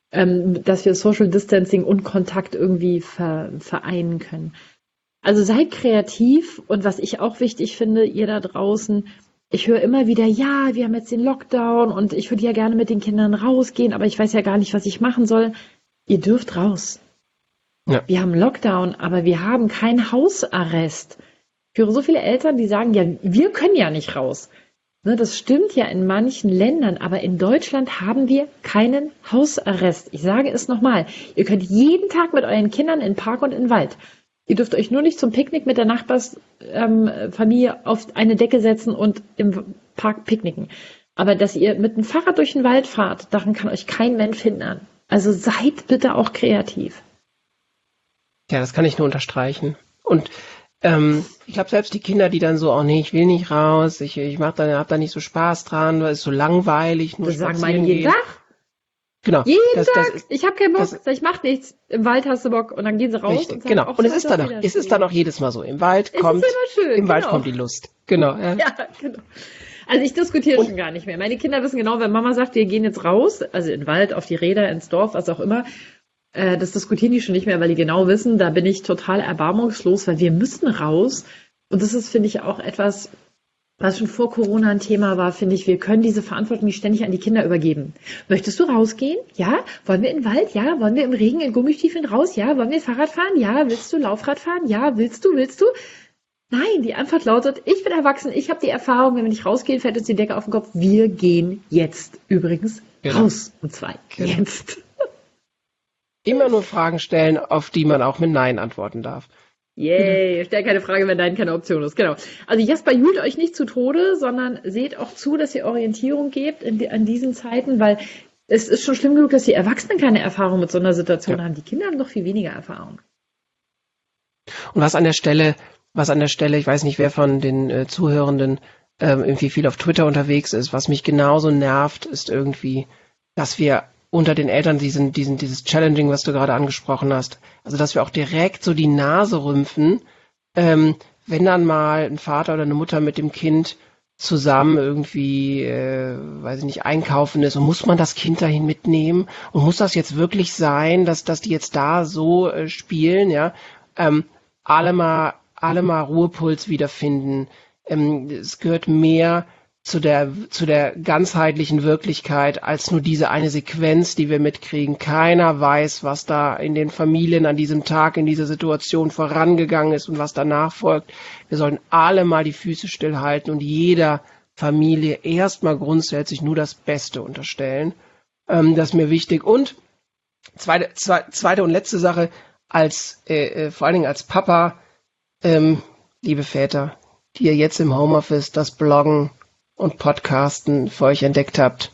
ähm, dass wir Social Distancing und Kontakt irgendwie ver vereinen können. Also seid kreativ und was ich auch wichtig finde, ihr da draußen, ich höre immer wieder, ja, wir haben jetzt den Lockdown und ich würde ja gerne mit den Kindern rausgehen, aber ich weiß ja gar nicht, was ich machen soll. Ihr dürft raus. Ja. Wir haben Lockdown, aber wir haben keinen Hausarrest. Ich höre so viele Eltern, die sagen, ja, wir können ja nicht raus. Ne, das stimmt ja in manchen Ländern, aber in Deutschland haben wir keinen Hausarrest. Ich sage es nochmal, ihr könnt jeden Tag mit euren Kindern in den Park und in den Wald. Ihr dürft euch nur nicht zum Picknick mit der Nachbarsfamilie ähm, auf eine Decke setzen und im Park picknicken. Aber dass ihr mit dem Fahrrad durch den Wald fahrt, daran kann euch kein Mensch hindern. Also seid bitte auch kreativ. Ja, das kann ich nur unterstreichen. Und ähm, ich glaube, selbst die Kinder, die dann so, oh nee, ich will nicht raus, ich, ich mach da, hab da nicht so Spaß dran, weil es ist so langweilig. Nur das sagen spazieren meine jeden gehen. Tag. Genau. Jeden das, Tag. das ist, ich habe keinen Bock. das, Ich mach nichts. Im Wald hast du Bock. Und dann gehen sie raus. richtig, und sagen, genau. ach, Und es soll ist doch dann auch, wieder es ist stehen. dann auch jedes Mal so. Im Wald Es kommt, ist immer schön. im Wald genau. kommt die Lust. Genau. Ja. Ja, genau. Also ich diskutiere Und- schon gar nicht mehr. Meine Kinder wissen genau, wenn Mama sagt, wir gehen jetzt raus, also in den Wald, auf die Räder, ins Dorf, was auch immer, äh, das diskutieren die schon nicht mehr, weil die genau wissen, da bin ich total erbarmungslos, weil wir müssen raus. Und das ist, finde ich, auch etwas, was schon vor Corona ein Thema war, finde ich, wir können diese Verantwortung nicht ständig an die Kinder übergeben. Möchtest du rausgehen? Ja. Wollen wir in den Wald? Ja. Wollen wir im Regen in Gummistiefeln raus? Ja. Wollen wir Fahrrad fahren? Ja. Willst du Laufrad fahren? Ja. Willst du? Willst du? Nein, die Antwort lautet, ich bin erwachsen, ich habe die Erfahrung, wenn wir nicht rausgehen, fällt uns die Decke auf den Kopf. Wir gehen jetzt übrigens Genau. raus. Und zwar Genau. jetzt. Immer nur Fragen stellen, auf die man auch mit Nein antworten darf. Yay, stell keine Frage, wenn Nein keine Option ist. Genau. Also Jasper, jult euch nicht zu Tode, sondern seht auch zu, dass ihr Orientierung gebt in die, an diesen Zeiten, weil es ist schon schlimm genug, dass die Erwachsenen keine Erfahrung mit so einer Situation Ja. haben. Die Kinder haben noch viel weniger Erfahrung. Und was an der Stelle, was an der Stelle, ich weiß nicht, wer von den äh, Zuhörenden ähm, irgendwie viel auf Twitter unterwegs ist, was mich genauso nervt, ist irgendwie, dass wir unter den Eltern diesen, diesen, dieses Challenging, was du gerade angesprochen hast, also dass wir auch direkt so die Nase rümpfen, ähm, wenn dann mal ein Vater oder eine Mutter mit dem Kind zusammen irgendwie, äh, weiß ich nicht, einkaufen ist und muss man das Kind dahin mitnehmen und muss das jetzt wirklich sein, dass, dass die jetzt da so äh, spielen, ja, ähm, alle mal, alle mal Ruhepuls wiederfinden. Ähm, es gehört mehr zu der, zu der ganzheitlichen Wirklichkeit als nur diese eine Sequenz, die wir mitkriegen. Keiner weiß, was da in den Familien an diesem Tag, in dieser Situation vorangegangen ist und was danach folgt. Wir sollen alle mal die Füße stillhalten und jeder Familie erstmal grundsätzlich nur das Beste unterstellen. Ähm, das ist mir wichtig. Und zweite, zwe, zweite und letzte Sache, als äh, äh, vor allen Dingen als Papa, ähm, liebe Väter, die ihr jetzt im Homeoffice das Bloggen und Podcasten für euch entdeckt habt,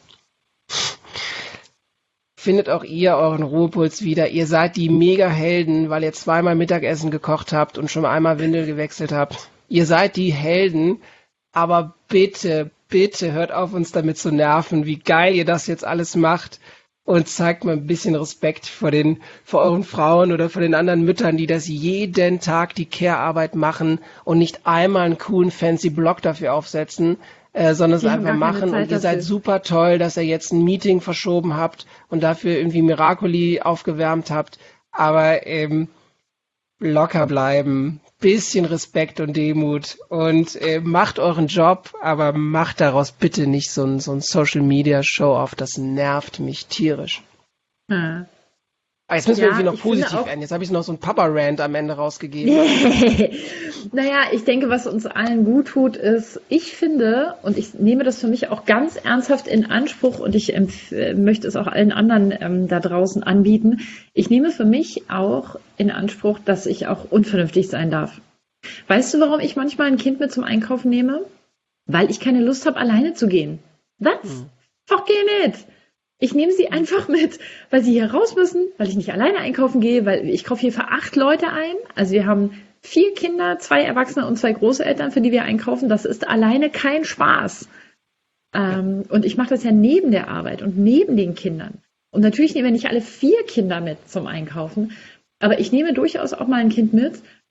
findet auch ihr euren Ruhepuls wieder. Ihr seid die Mega-Helden, weil ihr zweimal Mittagessen gekocht habt und schon einmal Windel gewechselt habt. Ihr seid die Helden, aber bitte, bitte hört auf, uns damit zu nerven, wie geil ihr das jetzt alles macht. Und zeigt mal ein bisschen Respekt vor den, vor euren Frauen oder vor den anderen Müttern, die das jeden Tag die Care-Arbeit machen und nicht einmal einen coolen fancy Blog dafür aufsetzen, äh, sondern es Die haben einfach gar keine machen. Zeit Und ihr seid dafür. super toll, dass ihr jetzt ein Meeting verschoben habt und dafür irgendwie Miracoli aufgewärmt habt. Aber ähm, locker bleiben, bisschen Respekt und Demut und äh, macht euren Job, aber macht daraus bitte nicht so ein, so ein Social-Media-Show-Off, das nervt mich tierisch. Hm. Aber jetzt müssen wir Ja, irgendwie noch ich finde positiv auch- werden. Jetzt habe ich noch so ein Papa-Rant am Ende rausgegeben. Naja, ich denke, was uns allen gut tut, ist, ich finde, und ich nehme das für mich auch ganz ernsthaft in Anspruch und ich empf- äh, möchte es auch allen anderen ähm, da draußen anbieten, ich nehme für mich auch in Anspruch, dass ich auch unvernünftig sein darf. Weißt du, warum ich manchmal ein Kind mit zum Einkaufen nehme? Weil ich keine Lust habe, alleine zu gehen. Was? Hm. Fucking it! Ich nehme sie einfach mit, weil sie hier raus müssen, weil ich nicht alleine einkaufen gehe, weil ich kaufe hier für acht Leute ein. Also wir haben vier Kinder, zwei Erwachsene und zwei Großeltern, für die wir einkaufen. Das ist alleine kein Spaß. Ähm, und ich mache das ja neben der Arbeit und neben den Kindern. Und natürlich nehmen wir nicht alle vier Kinder mit zum Einkaufen, aber ich nehme durchaus auch mal ein Kind mit.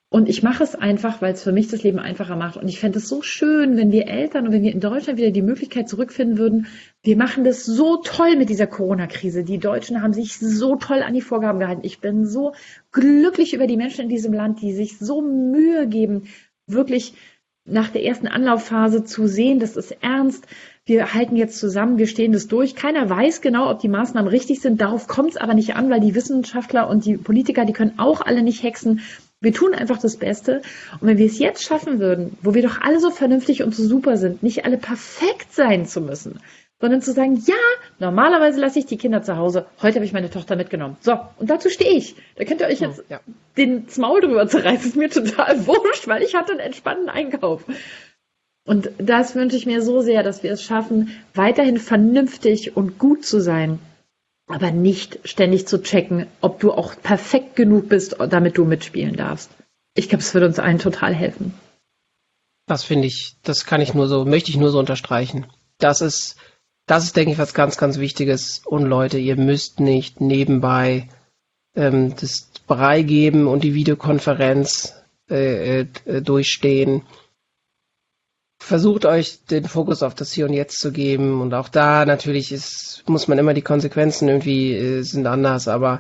Und ich mache es einfach, weil es für mich das Leben einfacher macht. Und ich fände es so schön, wenn wir Eltern und wenn wir in Deutschland wieder die Möglichkeit zurückfinden würden, wir machen das so toll mit dieser Corona-Krise. Die Deutschen haben sich so toll an die Vorgaben gehalten. Ich bin so glücklich über die Menschen in diesem Land, die sich so Mühe geben, wirklich nach der ersten Anlaufphase zu sehen, das ist ernst. Wir halten jetzt zusammen, wir stehen das durch. Keiner weiß genau, ob die Maßnahmen richtig sind. Darauf kommt es aber nicht an, weil die Wissenschaftler und die Politiker, die können auch alle nicht hexen. Wir tun einfach das Beste. Und wenn wir es jetzt schaffen würden, wo wir doch alle so vernünftig und so super sind, nicht alle perfekt sein zu müssen, sondern zu sagen, ja, normalerweise lasse ich die Kinder zu Hause. Heute habe ich meine Tochter mitgenommen. So, und dazu stehe ich. Da könnt ihr euch jetzt ja. den Maul drüber zerreißen. Ist mir total wurscht, weil ich hatte einen entspannten Einkauf. Und das wünsche ich mir so sehr, dass wir es schaffen, weiterhin vernünftig und gut zu sein, aber nicht ständig zu checken, ob du auch perfekt genug bist, damit du mitspielen darfst. Ich glaube, es würde uns allen total helfen. Das finde ich, das kann ich nur so, möchte ich nur so unterstreichen. Das ist, das ist, denke ich, was ganz, ganz Wichtiges. Und Leute, ihr müsst nicht nebenbei ähm, das Brei geben und die Videokonferenz äh, äh, durchstehen. Versucht euch den Fokus auf das Hier und Jetzt zu geben, und auch da natürlich ist, muss man immer, die Konsequenzen irgendwie äh, sind anders, aber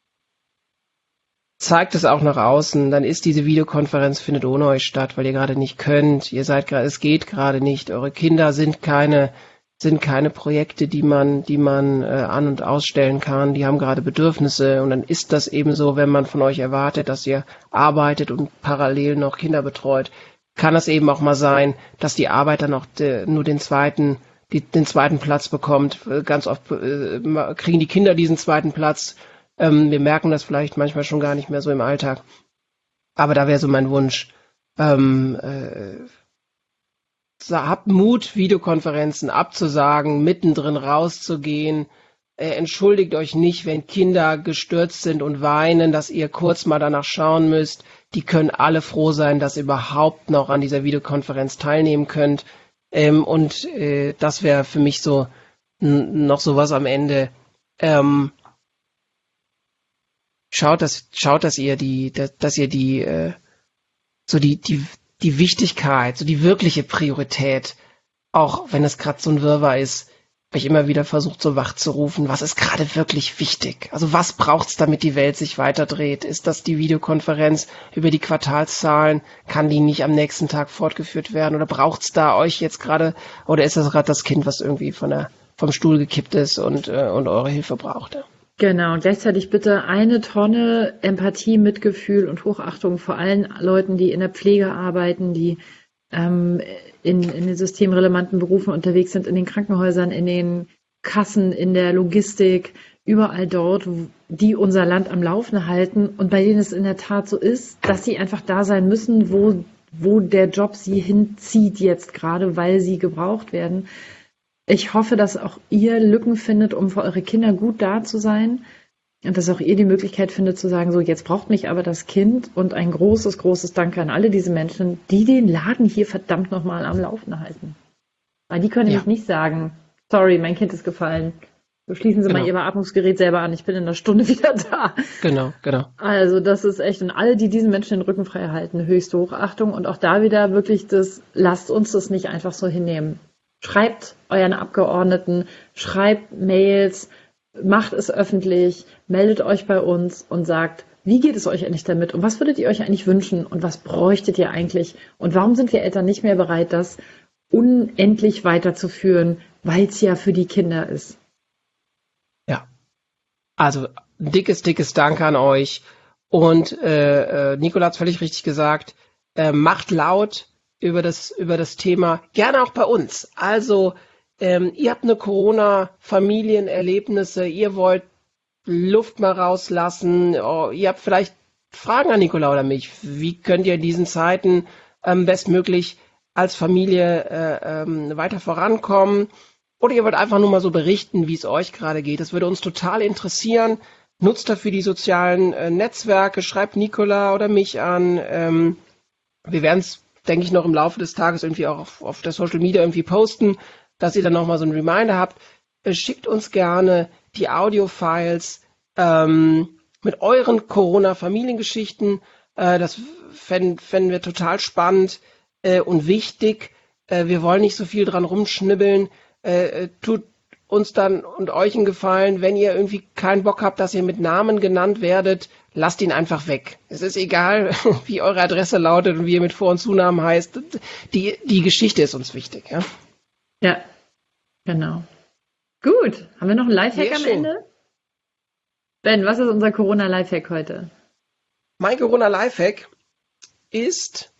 zeigt es auch nach außen, dann ist diese Videokonferenz, findet ohne euch statt, weil ihr gerade nicht könnt, ihr seid gerade, es geht gerade nicht, eure Kinder sind keine, sind keine Projekte, die man, die man äh, an- und ausstellen kann, die haben gerade Bedürfnisse, und dann ist das eben so, wenn man von euch erwartet, dass ihr arbeitet und parallel noch Kinder betreut, kann es eben auch mal sein, dass die Arbeit dann auch de, nur den zweiten, die, den zweiten Platz bekommt. Ganz oft äh, kriegen die Kinder diesen zweiten Platz. Ähm, wir merken das vielleicht manchmal schon gar nicht mehr so im Alltag. Aber da wäre so mein Wunsch. Ähm, äh, habt Mut, Videokonferenzen abzusagen, mittendrin rauszugehen. Äh, entschuldigt euch nicht, wenn Kinder gestürzt sind und weinen, dass ihr kurz mal danach schauen müsst. Die können alle froh sein, dass ihr überhaupt noch an dieser Videokonferenz teilnehmen könnt. Ähm, und äh, das wäre für mich so n- noch sowas am Ende. Ähm, schaut, dass schaut, dass ihr die, dass, dass ihr die äh, so die die die Wichtigkeit, so die wirkliche Priorität, auch wenn es gerade so ein Wirrwarr ist, euch immer wieder versucht, so wach zu rufen, was ist gerade wirklich wichtig? Also was braucht's, damit die Welt sich weiterdreht? Ist das die Videokonferenz über die Quartalszahlen? Kann die nicht am nächsten Tag fortgeführt werden? Oder braucht's da euch jetzt gerade, oder ist das gerade das Kind, was irgendwie von der, vom Stuhl gekippt ist und, äh, und eure Hilfe braucht? Genau, und gleichzeitig bitte eine Tonne Empathie, Mitgefühl und Hochachtung vor allen Leuten, die in der Pflege arbeiten, die ähm, in, in den systemrelevanten Berufen unterwegs sind, in den Krankenhäusern, in den Kassen, in der Logistik, überall dort, die unser Land am Laufen halten und bei denen es in der Tat so ist, dass sie einfach da sein müssen, wo, wo der Job sie hinzieht jetzt gerade, weil sie gebraucht werden. Ich hoffe, dass auch ihr Lücken findet, um für eure Kinder gut da zu sein. Und dass auch ihr die Möglichkeit findet zu sagen, so jetzt braucht mich aber das Kind, und ein großes, großes Danke an alle diese Menschen, die den Laden hier verdammt nochmal am Laufen halten. Weil die können Ja. nämlich nicht sagen, sorry, mein Kind ist gefallen. So, schließen Sie Genau. mal Ihr Beatmungsgerät selber an, ich bin in einer Stunde wieder da. Genau, genau. Also das ist echt, und alle, die diesen Menschen den Rücken frei halten, höchste Hochachtung, und auch da wieder wirklich das, lasst uns das nicht einfach so hinnehmen. Schreibt euren Abgeordneten, schreibt Mails, macht es öffentlich, meldet euch bei uns und sagt, wie geht es euch eigentlich damit und was würdet ihr euch eigentlich wünschen und was bräuchtet ihr eigentlich und warum sind wir Eltern nicht mehr bereit, das unendlich weiterzuführen, weil es ja für die Kinder ist. Ja, also ein dickes, dickes Danke an euch, und äh, äh, Nicola hat es völlig richtig gesagt, äh, macht laut über das, über das Thema, gerne auch bei uns. Also ähm, ihr habt eine Corona-Familienerlebnisse, ihr wollt Luft mal rauslassen, oh, ihr habt vielleicht Fragen an Nicola oder mich. Wie könnt ihr in diesen Zeiten ähm, bestmöglich als Familie äh, ähm, weiter vorankommen? Oder ihr wollt einfach nur mal so berichten, wie es euch gerade geht. Das würde uns total interessieren. Nutzt dafür die sozialen äh, Netzwerke, schreibt Nicola oder mich an. Ähm, wir werden es, denke ich, noch im Laufe des Tages irgendwie auch auf, auf der Social Media irgendwie posten, dass ihr dann nochmal so einen Reminder habt. Äh, schickt uns gerne die Audio-Files ähm, mit euren Corona-Familiengeschichten. Äh, das fänden, fänden wir total spannend äh, und wichtig. Äh, wir wollen nicht so viel dran rumschnibbeln. Äh, tut uns dann und euch einen Gefallen, wenn ihr irgendwie keinen Bock habt, dass ihr mit Namen genannt werdet, lasst ihn einfach weg. Es ist egal, wie eure Adresse lautet und wie ihr mit Vor- und Zunamen heißt. Die, die Geschichte ist uns wichtig. Ja, Ja, genau. Gut. Haben wir noch einen Lifehack Sehr am schön. Ende? Ben, was ist unser Corona-Lifehack heute? Mein Corona-Lifehack ist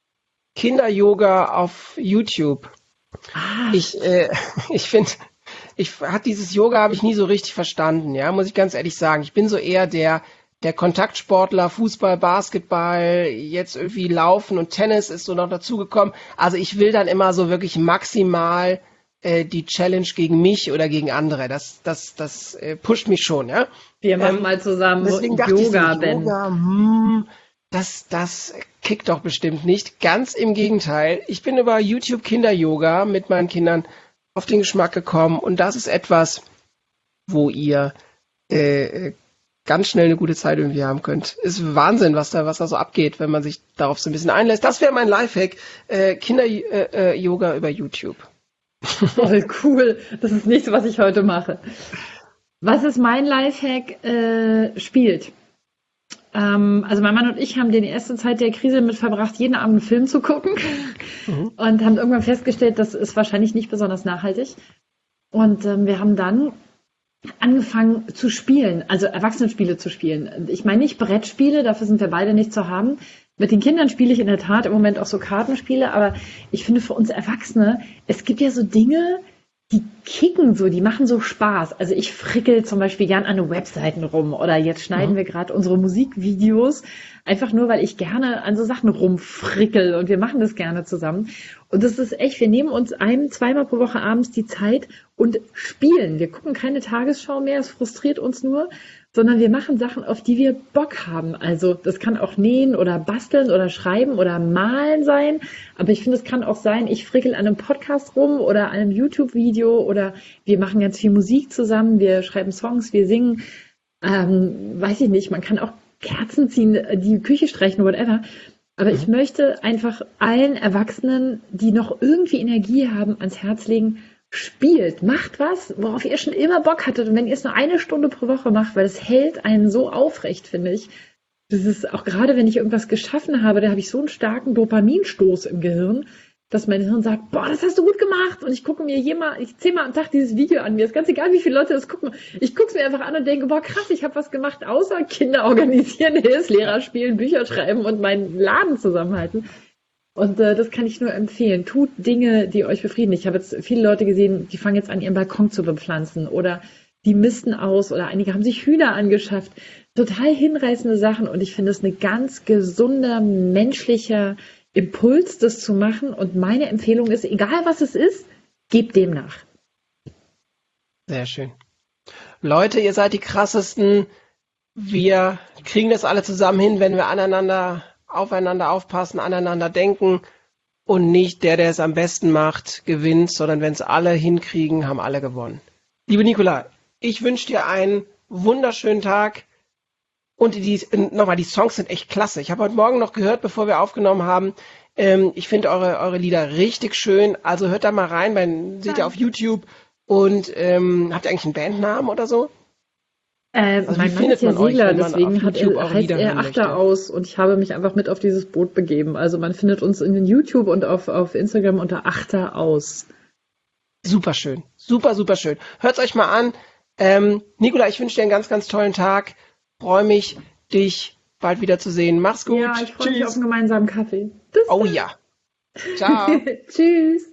Kinder-Yoga auf YouTube. Ah, Ich, äh, ich finde, ich hat dieses Yoga habe ich nie so richtig verstanden, ja, muss ich ganz ehrlich sagen. Ich bin so eher der der Kontaktsportler, Fußball, Basketball, jetzt irgendwie Laufen und Tennis ist so noch dazugekommen. Also ich will dann immer so wirklich maximal äh, die Challenge gegen mich oder gegen andere. Das das das äh, pusht mich schon, ja. wir machen Ähm, mal zusammen deswegen dachte ich so, Yoga, Ben. Yoga, hm, das das kickt doch bestimmt nicht. Ganz im Gegenteil. Ich bin über YouTube Kinder-Yoga mit meinen Kindern auf den Geschmack gekommen und das ist etwas, wo ihr äh, ganz schnell eine gute Zeit irgendwie haben könnt. Ist Wahnsinn, was da, was da so abgeht, wenn man sich darauf so ein bisschen einlässt. Das wäre mein Lifehack. Äh, Kinder-Yoga über YouTube. Voll cool. Das ist nichts, was ich heute mache. Was ist mein Lifehack? Äh, spielt. Ähm, also mein Mann und ich haben die erste Zeit der Krise mit verbracht, jeden Abend einen Film zu gucken Mhm. und haben irgendwann festgestellt, das ist wahrscheinlich nicht besonders nachhaltig. Und ähm, wir haben dann angefangen zu spielen, also Erwachsenenspiele zu spielen. Ich meine nicht Brettspiele, dafür sind wir beide nicht zu haben. Mit den Kindern spiele ich in der Tat im Moment auch so Kartenspiele, aber ich finde für uns Erwachsene, es gibt ja so Dinge, die kicken so, die machen so Spaß. Also ich frickel zum Beispiel gern an den Webseiten rum oder jetzt schneiden Mhm. wir gerade unsere Musikvideos, einfach nur, weil ich gerne an so Sachen rumfrickel und wir machen das gerne zusammen. Und das ist echt, wir nehmen uns ein, zweimal pro Woche abends die Zeit und spielen. Wir gucken keine Tagesschau mehr, es frustriert uns nur, sondern wir machen Sachen, auf die wir Bock haben. Also das kann auch nähen oder basteln oder schreiben oder malen sein. Aber ich finde, es kann auch sein, ich frickel an einem Podcast rum oder an einem YouTube-Video oder wir machen ganz viel Musik zusammen, wir schreiben Songs, wir singen. Ähm, weiß ich nicht, man kann auch Kerzen ziehen, die Küche streichen, whatever. Aber ich möchte einfach allen Erwachsenen, die noch irgendwie Energie haben, ans Herz legen, spielt, macht was, worauf ihr schon immer Bock hattet. Und wenn ihr es nur eine Stunde pro Woche macht, weil es hält einen so aufrecht, finde ich. Das ist auch gerade, wenn ich irgendwas geschaffen habe, da habe ich so einen starken Dopaminstoß im Gehirn, dass mein Hirn sagt, boah, das hast du gut gemacht. Und ich gucke mir jemand, ich zehnmal am Tag dieses Video an. Mir ist ganz egal, wie viele Leute das gucken. Ich gucke es mir einfach an und denke, boah, krass, ich habe was gemacht, außer Kinder organisieren, Hilfslehrer spielen, Bücher schreiben und meinen Laden zusammenhalten. Und äh, das kann ich nur empfehlen. Tut Dinge, die euch befrieden. Ich habe jetzt viele Leute gesehen, die fangen jetzt an, ihren Balkon zu bepflanzen oder die misten aus oder einige haben sich Hühner angeschafft. Total hinreißende Sachen und ich finde es ein ganz gesunder, menschlicher Impuls, das zu machen. Und meine Empfehlung ist, egal was es ist, gebt dem nach. Sehr schön. Leute, ihr seid die krassesten. Wir kriegen das alle zusammen hin, wenn wir aneinander, aufeinander aufpassen, aneinander denken und nicht der, der es am besten macht, gewinnt, sondern wenn es alle hinkriegen, haben alle gewonnen. Liebe Nicola, ich wünsche dir einen wunderschönen Tag und die, nochmal, die Songs sind echt klasse. Ich habe heute Morgen noch gehört, bevor wir aufgenommen haben. Ähm, ich finde eure, eure Lieder richtig schön, also hört da mal rein, man seht ihr auf YouTube und ähm, habt ihr eigentlich einen Bandnamen oder so? Äh, Also wie mein Mann ist findet ja man euch, Segler, wenn man deswegen auf hat YouTube er, eure heißt Lieder er hören Achter möchte? aus und ich habe mich einfach mit auf dieses Boot begeben. Also man findet uns in YouTube und auf, auf Instagram unter Achter aus. Super schön, super, super schön. Hört's euch mal an. Ähm, Nicola, ich wünsche dir einen ganz, ganz tollen Tag. Freue mich, dich bald wieder zu sehen. Mach's gut. Ja, ich freue mich auf Tschüss. einen gemeinsamen Kaffee. Bis Oh ja. Ciao. dann. Tschüss.